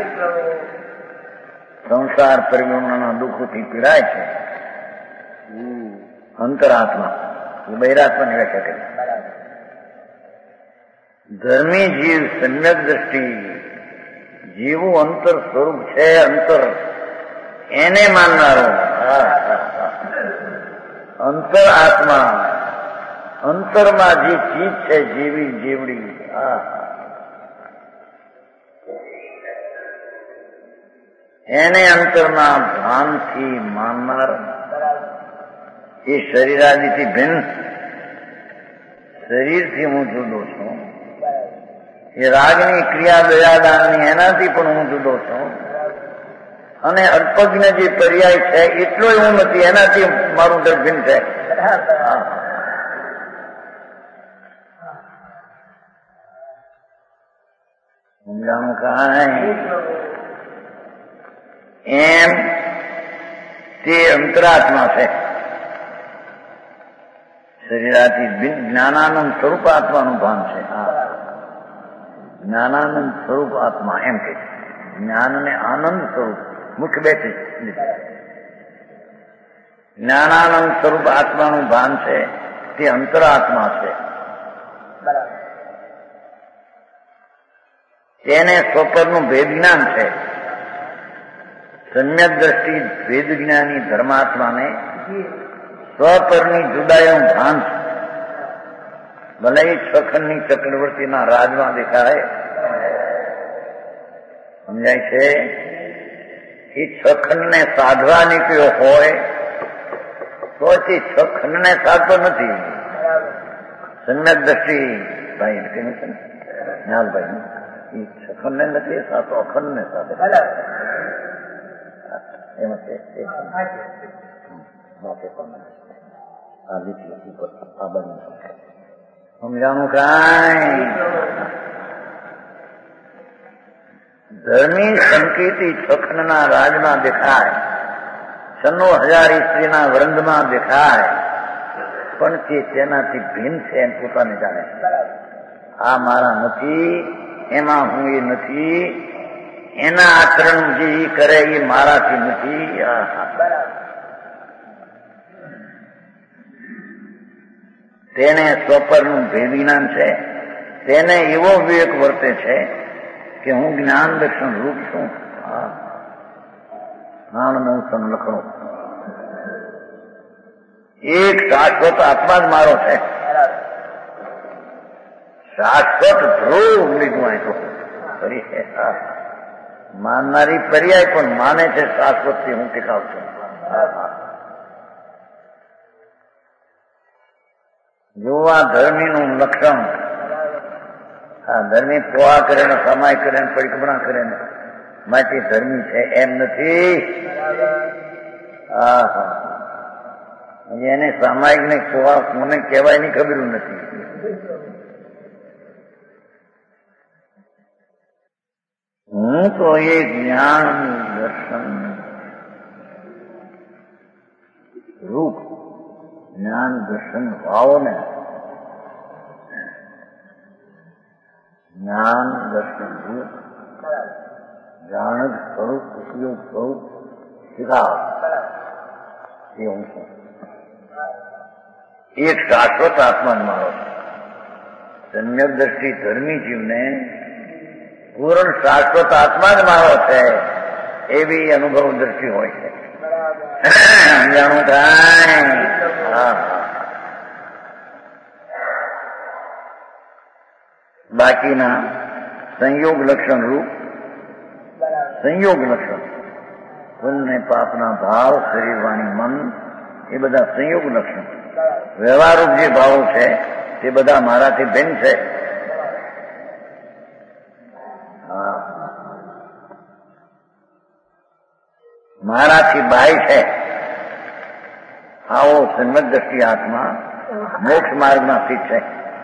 [SPEAKER 2] સંસાર પરિભ્રમણના દુઃખોથી પીડાય છે અંતરાત્મા. એ બહિરાત્માની વ્યાખ્યા કરી. ધર્મી જીવ સમ્યક દ્રષ્ટિ જીવું અંતર સ્વરૂપ છે, અંતર એને માનનારો. અંતર આત્મા, અંતરમાં જે ચીજ છે જીવી જીવડી, એને અંતરના ભાનથી માનનાર. એ શરીરાદિથી ભિન્ન, શરીરથી હું જુદો છું. એ રાગની ક્રિયા દયાદાનની એનાથી પણ હું જુદો છું. અને અલ્પજ્ઞ જે પર્યાય છે એટલો હું નથી, એનાથી મારું દર ભિન્ન છે. સમજાણું કાંઈ? એમ તે અંતરાત્મા છે. શરીરાથી ભિન્ન જ્ઞાનાનંદ સ્વરૂપ આત્માનું ભાન છે. જ્ઞાનાનંદ સ્વરૂપ આત્મા એમ કે છે. જ્ઞાનને આનંદ સ્વરૂપ મુખ્ય બે છે. જ્ઞાનાનંદ સ્વરૂપ આત્માનું ભાન છે, તે અંતરાત્મા છે. તેને સ્વપરનું ભેદ જ્ઞાન છે. સમ્યક દ્રષ્ટિ ભેદ જ્ઞાની ધર્માત્માને સ્વપરની જુદાઈનું ભાન છે. ભલે એ છખંડની ચક્રવર્તીના રાજમાં દેખાય, સમજાય છે? એ છખંડને સાધવા નીકળ્યો હોય તો તે છખંડને સાધતો નથી. સમ્યક દ્રષ્ટિ ભાઈ કહ્યું છે ને નાગભાઈ, એ છખંડને નથી સાધતો, અખંડને સાધે. એમ છે આ લીટી ઉપર આ બની સમજાણું કાંઈ? ધર્મી સંકેતી છખંડના રાજમાં દેખાય, છન્નો હજાર સ્ત્રીના વૃંદમાં દેખાય, પણ તે તેનાથી ભિન્ન છે એમ પોતાને જાણે. આ મારા નથી, એમાં હું એ નથી, એના આચરણ જે કરે એ મારાથી નથી. તેને સ્વપરનું ભેદ જ્ઞાન છે. તેને એવો વિવેક વર્તે છે કે હું જ્ઞાન દર્શન રૂપ છું. જ્ઞાન લખણું એક શાશ્વત આત્મા જ મારો છે. શાશ્વત ધ્રુવ લીધું અહીં તો ખરી છે. માનનારી પર્યાય પણ માને છે શાશ્વતથી હું ટીકાવ છું. જો આ ધર્મીનું લક્ષણ, આ ધર્મી પોવા કરે ને સમાય કરે ને પરિક્રમણા કરે ને માટે ધર્મી છે એમ નથી. હા હા એને સામાયિક ને પોવા કોને કહેવાય ની ખબર નથી. હું તો એ જ્ઞાન દર્શન રૂપ જ્ઞાન દર્શન ભાવો ને જ્ઞાન દર્શન રૂપ જાણ સ્વરૂપ ઉપયોગ સ્વરૂપ શીખાવ એ હું છું. એક શાશ્વત આત્મા મારો સમ્યક દ્રષ્ટિ ધર્મી જીવને પૂર્ણ શાશ્વત આત્મા જ મારો છે એવી અનુભવ દ્રષ્ટિ હોય છે. જાણું થાય. બાકીના સંયોગ લક્ષણ રૂપ સંયોગ લક્ષણ પુણ્ય પાપના ભાવ શરીર વાણી મન એ બધા સંયોગ લક્ષણ. વ્યવહારરૂપ જે ભાવો છે તે બધા મારાથી ભિન્ન છે. મારાથી બાય છે. આવો સન્મત દ્રષ્ટિ આત્મા મોક્ષ માર્ગમાં સ્થિત છે.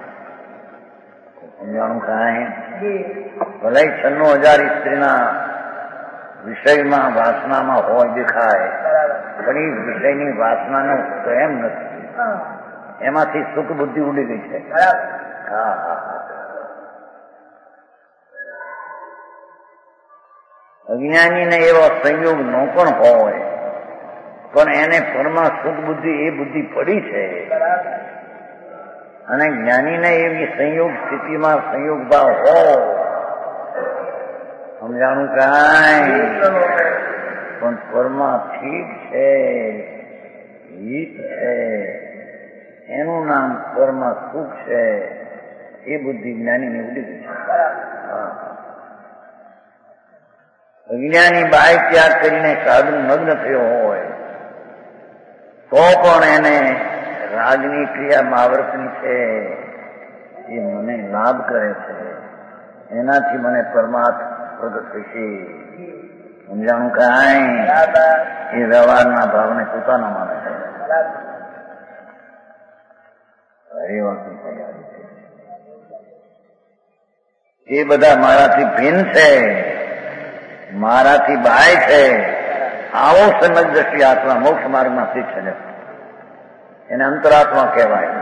[SPEAKER 2] સમજાણું કાંઈ ભલે છન્નો હજાર સ્ત્રીના વિષયમાં વાસનામાં હોય દેખાય પણ એ વિષયની વાસનાનો પ્રેમ નથી. એમાંથી સુખ બુદ્ધિ ઉડી ગઈ છે. હા હા અજ્ઞાનીને એવો સંયોગ ન પણ હોય પણ એને પરમાં સુખ બુદ્ધિ એ બુદ્ધિ પડી છે. અને જ્ઞાનીને એવી સંયોગ સ્થિતિમાં સંયોગ ભાવ હોય સમજાણું કાંઈ પણ પરમાં ઠીક છે હિત છે એનું નામ પરમાં સુખ છે એ બુદ્ધિ જ્ઞાનીને ઉડી ગઈ છે. અજ્ઞાની બાય ત્યાગ કરીને સાધુ મગ્ન થયો હોય તો પણ એને રાજની ક્રિયા માવર્તની છે એ મને લાભ કરે છે. એનાથી મને પરમાત્મા પ્રગટ થશે. સમજાણું કાંઈ એ વ્યવહારના ભાવને પોતાના માને છે. એ બધા મારાથી ભિન્ન છે મારાથી બાય છે. આવો સમજ દ્રષ્ટિ આત્મા મોક્ષ માર્ગમાં સ્થિત છે. એને અંતરાત્મા કહેવાય.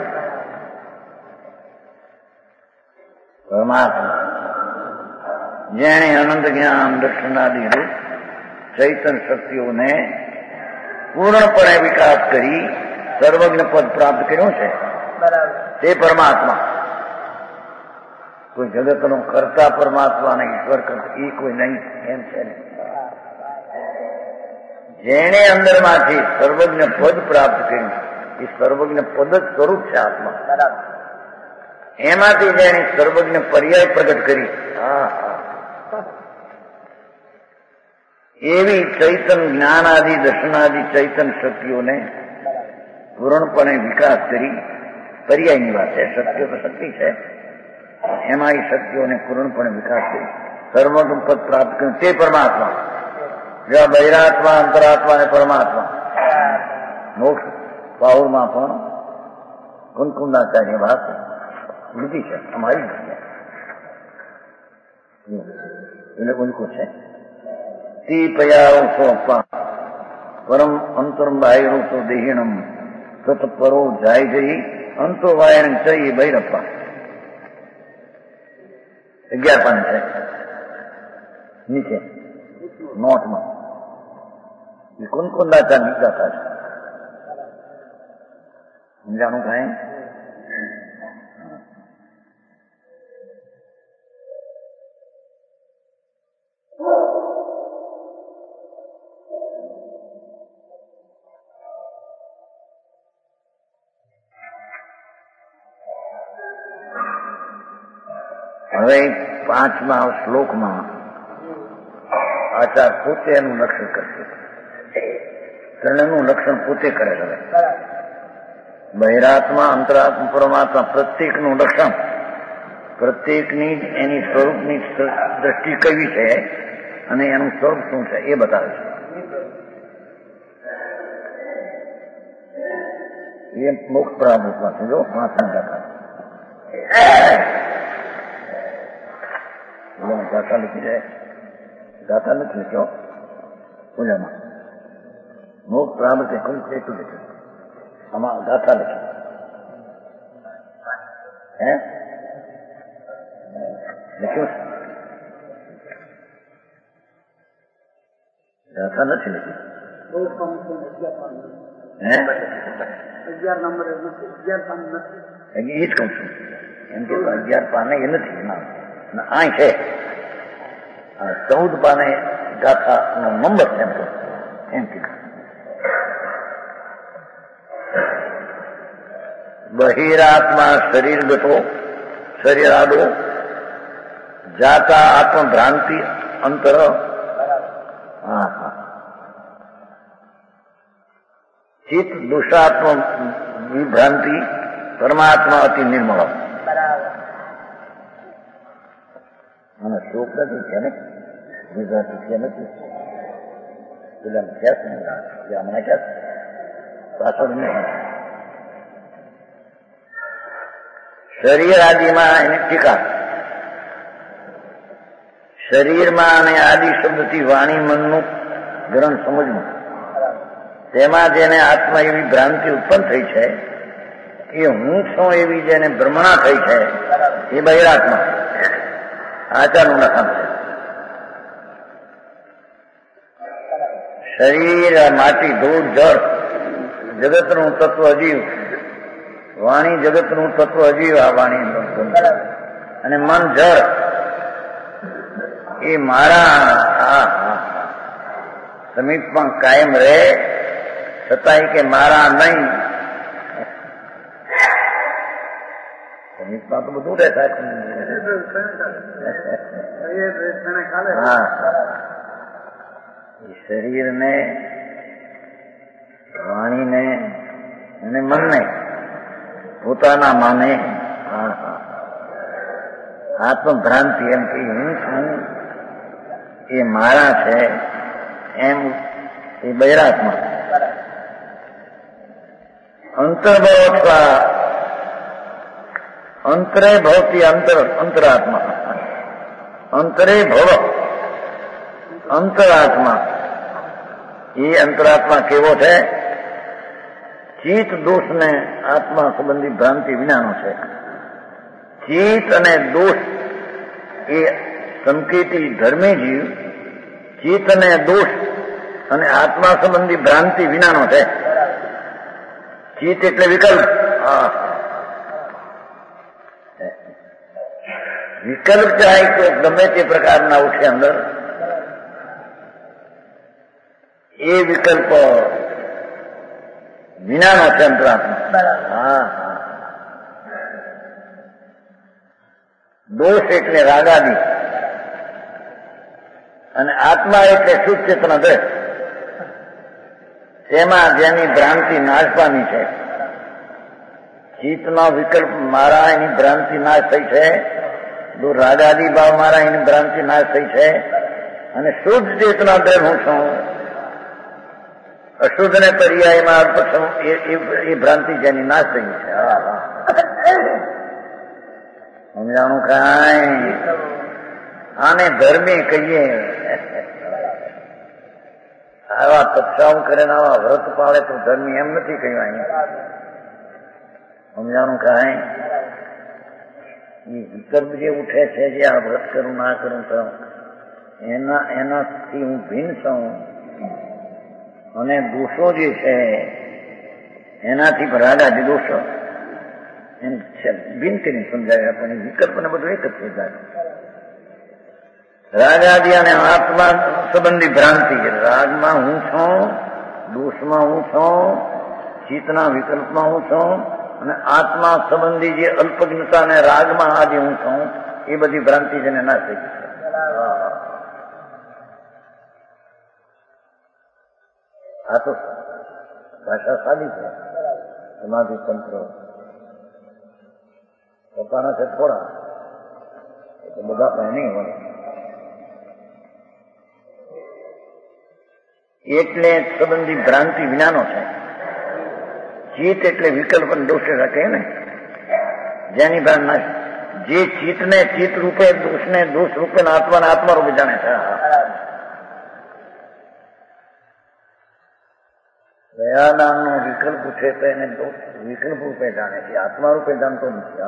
[SPEAKER 2] પરમાત્મા જેણે અનંત જ્ઞાન દર્શનાદિ રૂપ ચૈતન શક્તિઓને પૂર્ણપણે વિકાસ કરી સર્વજ્ઞ પદ પ્રાપ્ત કર્યું છે તે પરમાત્મા. કોઈ જગતનો કરતા પરમાત્મા ને ઈશ્વર કરતા એ કોઈ નહીં એમ છે ને. જેણે અંદરમાંથી સર્વજ્ઞ પદ પ્રાપ્ત કર્યું એ સર્વજ્ઞ પદ જ સ્વરૂપ છે આત્મા. એમાંથી જેણે સર્વજ્ઞ પર્યાય પ્રગટ કરી એવી ચૈતન જ્ઞાનાદિ દર્શનાદિ ચૈતન શક્તિઓને પૂર્ણપણે વિકાસ કરી પર્યાયની વાત છે. શક્તિઓ તો શક્તિ છે એમાં એ શક્તિઓને પૂર્ણપણે વિકાસ કરી સર્વજ્ઞ પદ પ્રાપ્ત કર્યું તે પરમાત્મા. જેવા બહિરાત્મા અંતરાત્મા અને પરમાત્મા મોક્ષ પાઉરમાં પણ કુંકુંદાચાર્ય વાત લીધી છે અમારી એટલે ઉનકો છે. તી પયારો સો અપ્પા પરમ અંતરમ બાયરો તો દેહિણમ તત પરો જાય જઈ અંતો વાયણ ચઈ બૈરપ્પા. અગિયાર પાન છે નીચે નોટમાં એ કુંકુંદાચાર નીકળતા છે. સમજાણું કાંઈ હવે પાંચમા શ્લોકમાં આચાર પોતે એનું લક્ષણ કરશે. ત્રણેયનું લક્ષણ પોતે કરે છે. બહિરાત્મા, અંતરાત્મા, પરમાત્મા પ્રત્યેકનું લક્ષણ, પ્રત્યેકની એની સ્વરૂપની દ્રષ્ટિ કેવી છે અને એનું સ્વરૂપ શું છે એ બતાવે છે. એ મોક્ષ પ્રાપ્તમાં છે. જો પાંચમા ગાથા ગાથા લખી જાય, ગાથા નથી લખ્યો પૂજામાં. મોક્ષ પ્રાપ્ત એટલું લખ્યું, આમાં ગાથા લખી હે લખ્યું ગાથા નથી લખી હે અગિયાર નંબર અગિયાર પાન નથી. એ જ કઉ છું એમ કે અગિયાર પાને એ નથી આ છે. ચૌદ પાને ગાથા નો નંબર એમ એમ કીધું. બહિરાત્મા શરીર ગતો શરીર આડો જાતા આત્મભ્રાંતિ અંતર. હા હા ચિત્ત દોષાત્મ વિભ્રાંતિ પરમાત્મા અતિ નિર્મળ. મને શોક નથી છે ને ગુજરાતી છે નથી પેલા ક્યાં છે હમણાં ક્યાં પાછળ નહીં. શરીર આદિમાં એની ટીકા. શરીરમાં અને આદિ શબ્દથી વાણી મનનું ગ્રંથ સમજવું. તેમાં જેને આત્મા એવી ભ્રાંતિ ઉત્પન્ન થઈ છે એ હું છું એવી જેને ભ્રમણા થઈ છે એ બહિરાત્મા. આચારનું લખાણ છે. શરીર માટી ધૂળ જળ જગતનું તત્વ અજીવ, વાણી જગતનું તત્વ અજીવ. આ વાણી અને મન જળ એ મારા હા હા સમીપમાં કાયમ રહે છતાંય કે મારા નહીં. સમીપમાં તો બધું રહે સાહેબ. હા શરીરને વાણીને અને મનને પોતાના માને આત્મભ્રાંતિ એમ કે હું છું એ મારા છે એમ એ બહિરાત્મા. અંતર્ભવ અંતરે ભવતી અંતર અંતરાત્મા. અંતરે ભવ અંતરાત્મા. એ અંતરાત્મા કેવો છે? ચિત્ત દોષ ને આત્મા સંબંધી ભ્રાંતિ વિનાનો છે. ચિત્ત અને દોષ એ સંકેતી ધર્મી જીવ ચિત્ત અને દોષ અને આત્મા સંબંધી ભ્રાંતિ વિનાનો છે. ચિત્ત એટલે વિકલ્પ. હા વિકલ્પ ચાહે તો ગમે તે પ્રકારના ઉઠે અંદર એ વિકલ્પ વિનાનો છે અંતરાત્મા. હા દોષ એટલે રાગાદી અને આત્મા એટલે શુદ્ધ ચેતના દ્રઢ. તેમાં જેની ભ્રાંતિ નાશ પામી છે. ચિત્તનો વિકલ્પ મારા એની ભ્રાંતિ નાશ થઈ છે. દો રાગાદી ભાવ મારા એની ભ્રાંતિ નાશ થઈ છે અને શુદ્ધ ચેતના દ્રઢ હું છું. અશુદ્ધ ને પર્યાયમાં એ ભ્રાંતિ જેની નાશ થઈ છે. સમજાણું કાંઈ? આને ધર્મી કહીએ. આવા તત્સાવ કરે ને આવા વ્રત પાળે તો ધર્મી એમ નથી કહ્યું. સમજાણું કાંઈ? એ વિકલ્પ જે ઉઠે છે જે આ વ્રત કરું ના કરું તો એના એનાથી હું ભિન્ન છું અને દોષો જે છે એનાથી રાગાદી દોષો એમ ભિન્ન કરીને સમજાવ્યા. પણ વિકલ્પ ને બધું એક જ થઈ જાય. રાગાદી અને આત્મા સંબંધી ભ્રાંતિ. રાગમાં હું છું, દોષમાં હું છું, ચિત્તના વિકલ્પમાં હું છું અને આત્મા સંબંધી જે અલ્પજ્ઞતા અને રાગમાં આજે હું છું એ બધી ભ્રાંતિ જેને ના થઈ આ તો ભાષા સાદી છે. સમાધિ તંત્ર પોતાના છે થોડા એ તો બધા પણ નહીં હોય. એટલે સંબંધી ભ્રાંતિ વિનાનો છે. ચિત્ત એટલે વિકલ્પ દોષે રાખે ને જેની ભાન જે ચિત્તને ચિત્ત રૂપે દોષને દોષ રૂપે આત્માને આત્મા રૂપે જાણે છે. કયા નામનો વિકલ્પ છે તો એને વિકલ્પ રૂપે જાણે છે, આત્મા રૂપે જાણતો નથી.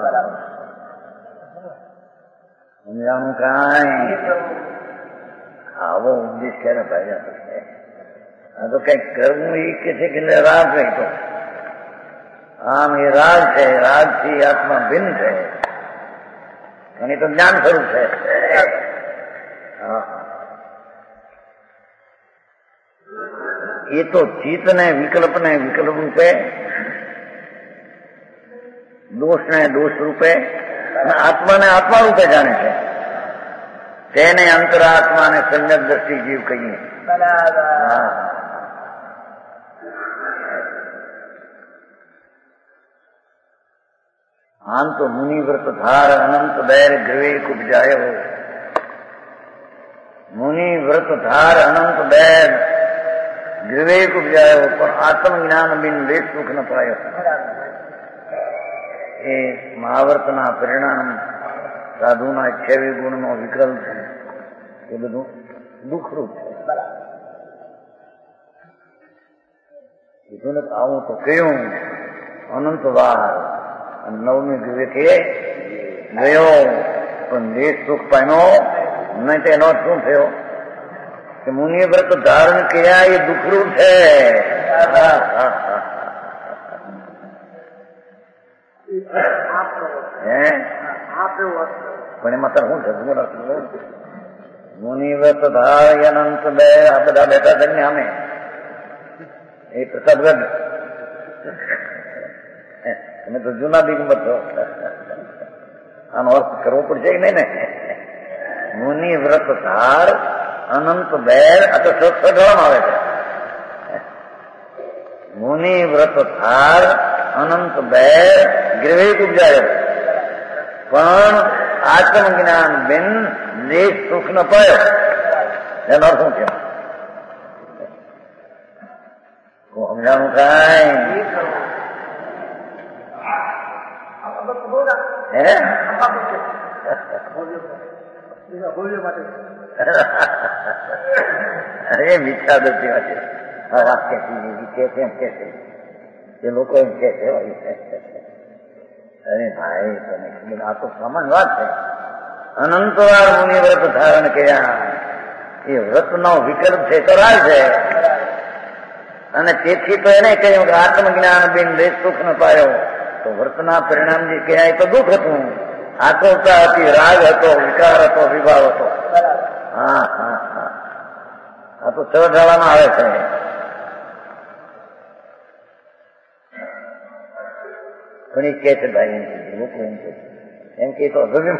[SPEAKER 2] સમજાણું કાંઈ આવો ઉપદેશ ક્યારે ભાઈ છે? આ તો કઈક કરવું એ કે છે કે રાગ નહીં તો આમ એ રાગ છે, રાગ થી આત્મા ભિન્ન છે અને તો જ્ઞાન સ્વરૂપ છે. એ તો ચિત્તને વિકલ્પને વિકલ્પ રૂપે, દોષને દોષ રૂપે અને આત્માને આત્મા રૂપે જાણે છે. તેને અંતરાત્માને સમ્યક દ્રષ્ટિ જીવ કહીએ. આમ તો મુનિવ્રત ધાર અનંત બેર ગ્રવે ઉપજાયો. મુનિવ્રત ધાર અનંત બેર વિવેક ઉપજાયો પણ આત્મજ્ઞાન બિન વેદ સુખ ન પાયો. એ મહાવર્તના પરિણામ સાધુના અઠ્યાવીસ ગુણનો વિકલ્પ છે. એ બધું દુઃખરૂપ છે. કીધું ને આવું તો કહ્યું અનંત વાર નવમી વિવેકે ગયો પણ દેશ સુખ પામ્યો નહીં. તેનો શું થયો કે મુનિવ્રત ધારણ કર્યા એ દુઃખરૂપ છે. પણ એમાં તાર શું છે? મુનિવ્રત ધાર અનંત બે આ બધા બેઠા છે ને અમે એ પ્રસાદગઢ તમે તો જૂના દિગંબર છો. આનો અર્થ કરવો પડશે કે નહીં ને? મુનિવ્રત ધાર અનંત બેર આ તો સડવામાં આવે છે. મુનિવ્રત ધાર અનંત બેર ગ્રવે ઉપજાયો પણ આત્મજ્ઞાન બિન દેશ સુખ ન પાયો. એનો અર્થ શું છે? સમજાણું કાંઈ? હે અરે મિથ્યા દૃષ્ટિ છે. આ વાક્ય કે છે એમ કે છે એ લોકો એમ કે છે. અરે ભાઈ તમે આ તો સામાન્ય વાત છે. અનંત વાર મુનિવ્રત ધારણ કર્યા એ વ્રતનો વિકલ્પ છે, કરાર છે. અને તેથી તો એને કહ્યું કે આત્મજ્ઞાન બિન દેશ સુખ ન પાયો. તો વ્રતના પરિણામ જે કહેવાય તો દુઃખ હતું, આકુરતા હતી, રાગ હતો, વિકાર હતો, વિભાવ હતો. હા હા હા આ તો ચડવામાં આવે છે. ઘણી કે છે ભાઈ એમ કીધું લોકો એમ કે એમ કે તો અભિમ.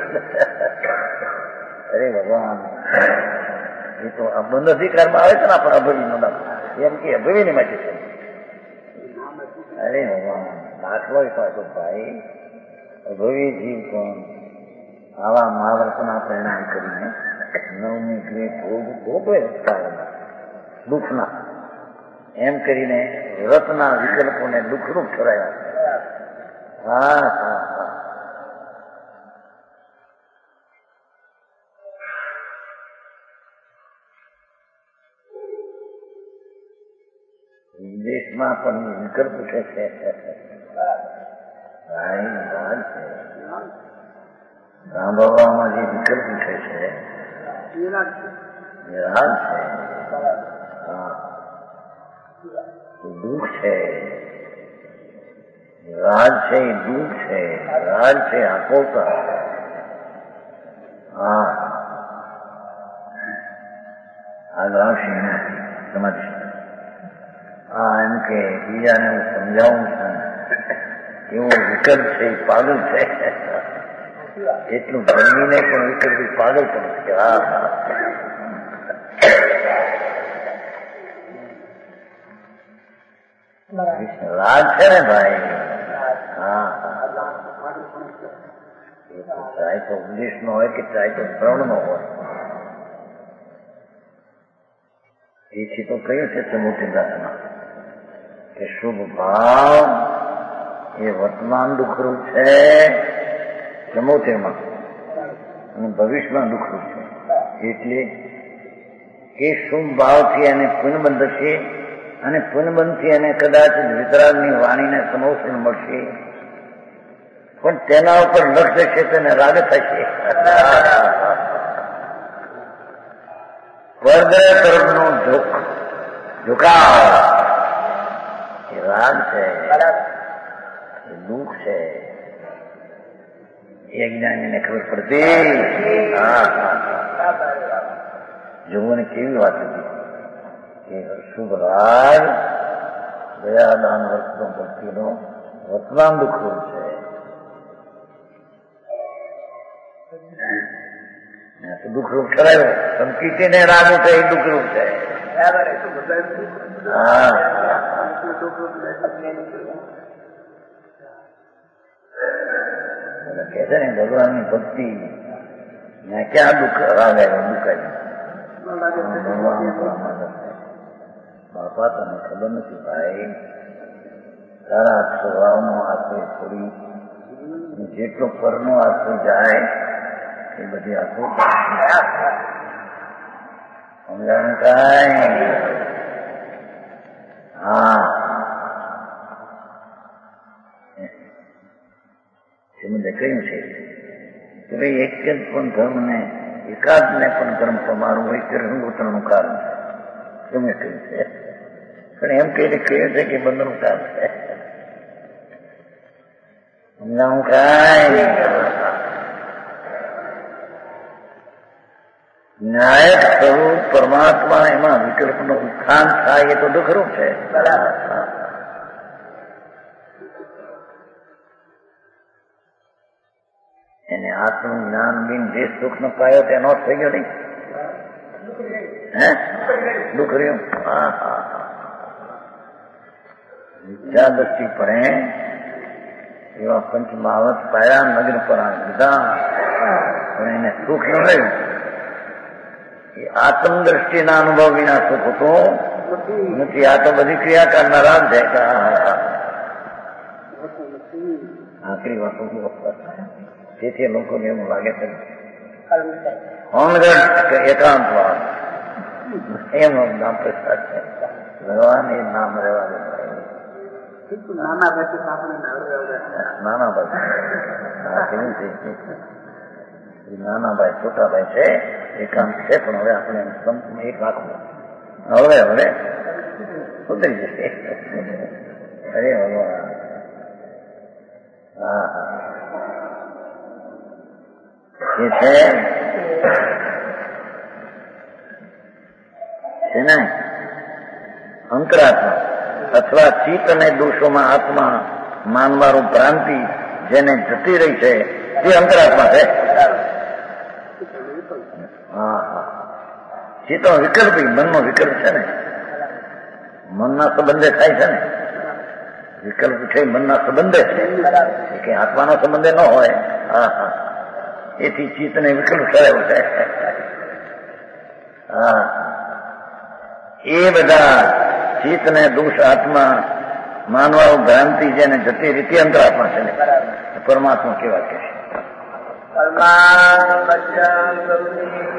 [SPEAKER 2] અરે ભગવાન એ તો આ બંધ અધિકારમાં આવે છે ને આપણા અભવિનો નામ એમ કે અભવિની માટે છે. અરે ભગવાન દાખલો તો ભાઈ અભવી જીવ કોણ આવા મહાવ્રતના પરિણામ કરીને નવમી ગ્રેટ ભોગવે દુઃખના એમ કરીને વ્રતના વિકલ્પોને દુઃખરૂપ ઠરાયા. હા હા હા દેશમાં પણ વિકલ્પ છે. સાંભળવામાં જે વિકલ્પ ઉઠે છે નિરાશ છે, દુઃખ છે, રાજ છે એ દુઃખ છે, રાજ છે આકોતા. હા આગળ આવશે તમારી હા એમ કે બીજાને હું સમજાવું છું એવો વિકલ્પ છે, પાગલ છે. એટલું ગરમીને પણ વિકલ્પી પાગલ પણ છે. હા હા રાગ છે ને ભાઈ. હા એ તો ચાહે તો ઉપદેશ નો હોય કે ચાહે તો શ્રવણ નો હોય. એથી તો કહ્યું છે સમુદ્રદાસમાં કે શુભ ભાવ એ વર્તમાન દુઃખરૂપ છે ચમોતેરમાં અને ભવિષ્યમાં દુઃખરૂપ છે. એટલે કે શુભ ભાવથી એને પુનબંધ છે અને પુનબંધથી એને કદાચ વિતરાગની વાણીને સમોષણ મળશે, પણ તેના ઉપર લક્ષ્ય છે તેને રાગ થશે. વર્ગ તરફનું ઝુક ઝુકાવ એ રાગ છે, એ દુઃખ છે. એ અજ્ઞાનીને ખબર પડતી. હા જોવાની કેવી વાત હતી કે શુભ રાગ દયાદાન વર્તનો ભક્તિનો વર્તમાન દુઃખરૂપ છે. દુઃખરૂપ ઠરાયો સંકીર્તિને રાગ છે એ દુઃખરૂપ છે. હા કે છે ને ભગવાનની ભક્તિ ને ક્યાં દુઃખ રાગ આવ્યો દુઃખાય. બાપા તને ખબર નથી ભાઈ, તારા સ્વભાવનો આંસુ છોડી જેટલો પરનો આંસુ જાય એ બધી આંસુ સમજાણું કાંઈ. હા સમજે કહ્યું છે કે ભાઈ એક જ પણ ધર્મને એકાદ ને પણ ધર્મ તમારું હોય તે રંગોતરનું કારણ છે. એમ કહ્યું છે પણ એમ કહીને કહ્યું છે કે બંધનું કામ છે. સમજાવું કાંઈ. ન્યાયક સ્વરૂપ પરમાત્મા એમાં વિકલ્પનો ઉત્થાન થાય એ તો દુઃખરૂપ છે. એને આત્મ જ્ઞાન બિન જે સુખ નો પાયો તેનો થઈ ગયો નહીં. હે દુઃખ રહ્યું. હા હા વિદ્યા દ્રષ્ટિ પડે એવા પંચમાવત પાયા નગ્ન પર લીધા પણ એને સુખ ન રહ્યું. એ આત્મ દ્રષ્ટિના અનુભવ વિના સુખ હતો નથી. આ તો બધી ક્રિયા કરનારા જ છે. આખરી વાતો તેથી લોકોને એવું લાગે છે એકાંતવાદ એમ નામ પ્રસાદ છે. ભગવાન એ નામ રહેવા દે. નાના ભાઈ નાના ભાઈ છોટા ભાઈ છે એકાંત છે પણ હવે આપણે સંપૂર્ણ એક રાખવું. હવે હવે સુધરી જશે. અરે ભગવાન. હા હા એ છે છે ને અંતરાત્મા અથવા ચિત્ત અને દોષોમાં આત્મા માનવાનું ભ્રાંતિ જેને જતી રહી છે તે અંતરાત્મા છે. હા હા ચિત્ત વિકલ્પી મનનો વિકલ્પ છે ને, મનના સંબંધે થાય છે ને. વિકલ્પ છે મનના સંબંધે છે કે આત્માનો સંબંધે ન હોય. હા હા એથી ચિત્તને વિકલ્પ થયો છે. હા એ બધા ચિત્તને દોષ આત્મા માનવા ભ્રાંતિ જેને જતી રીતે અંતરાત્મા છે ને પરમાત્મા કેવા કે છે.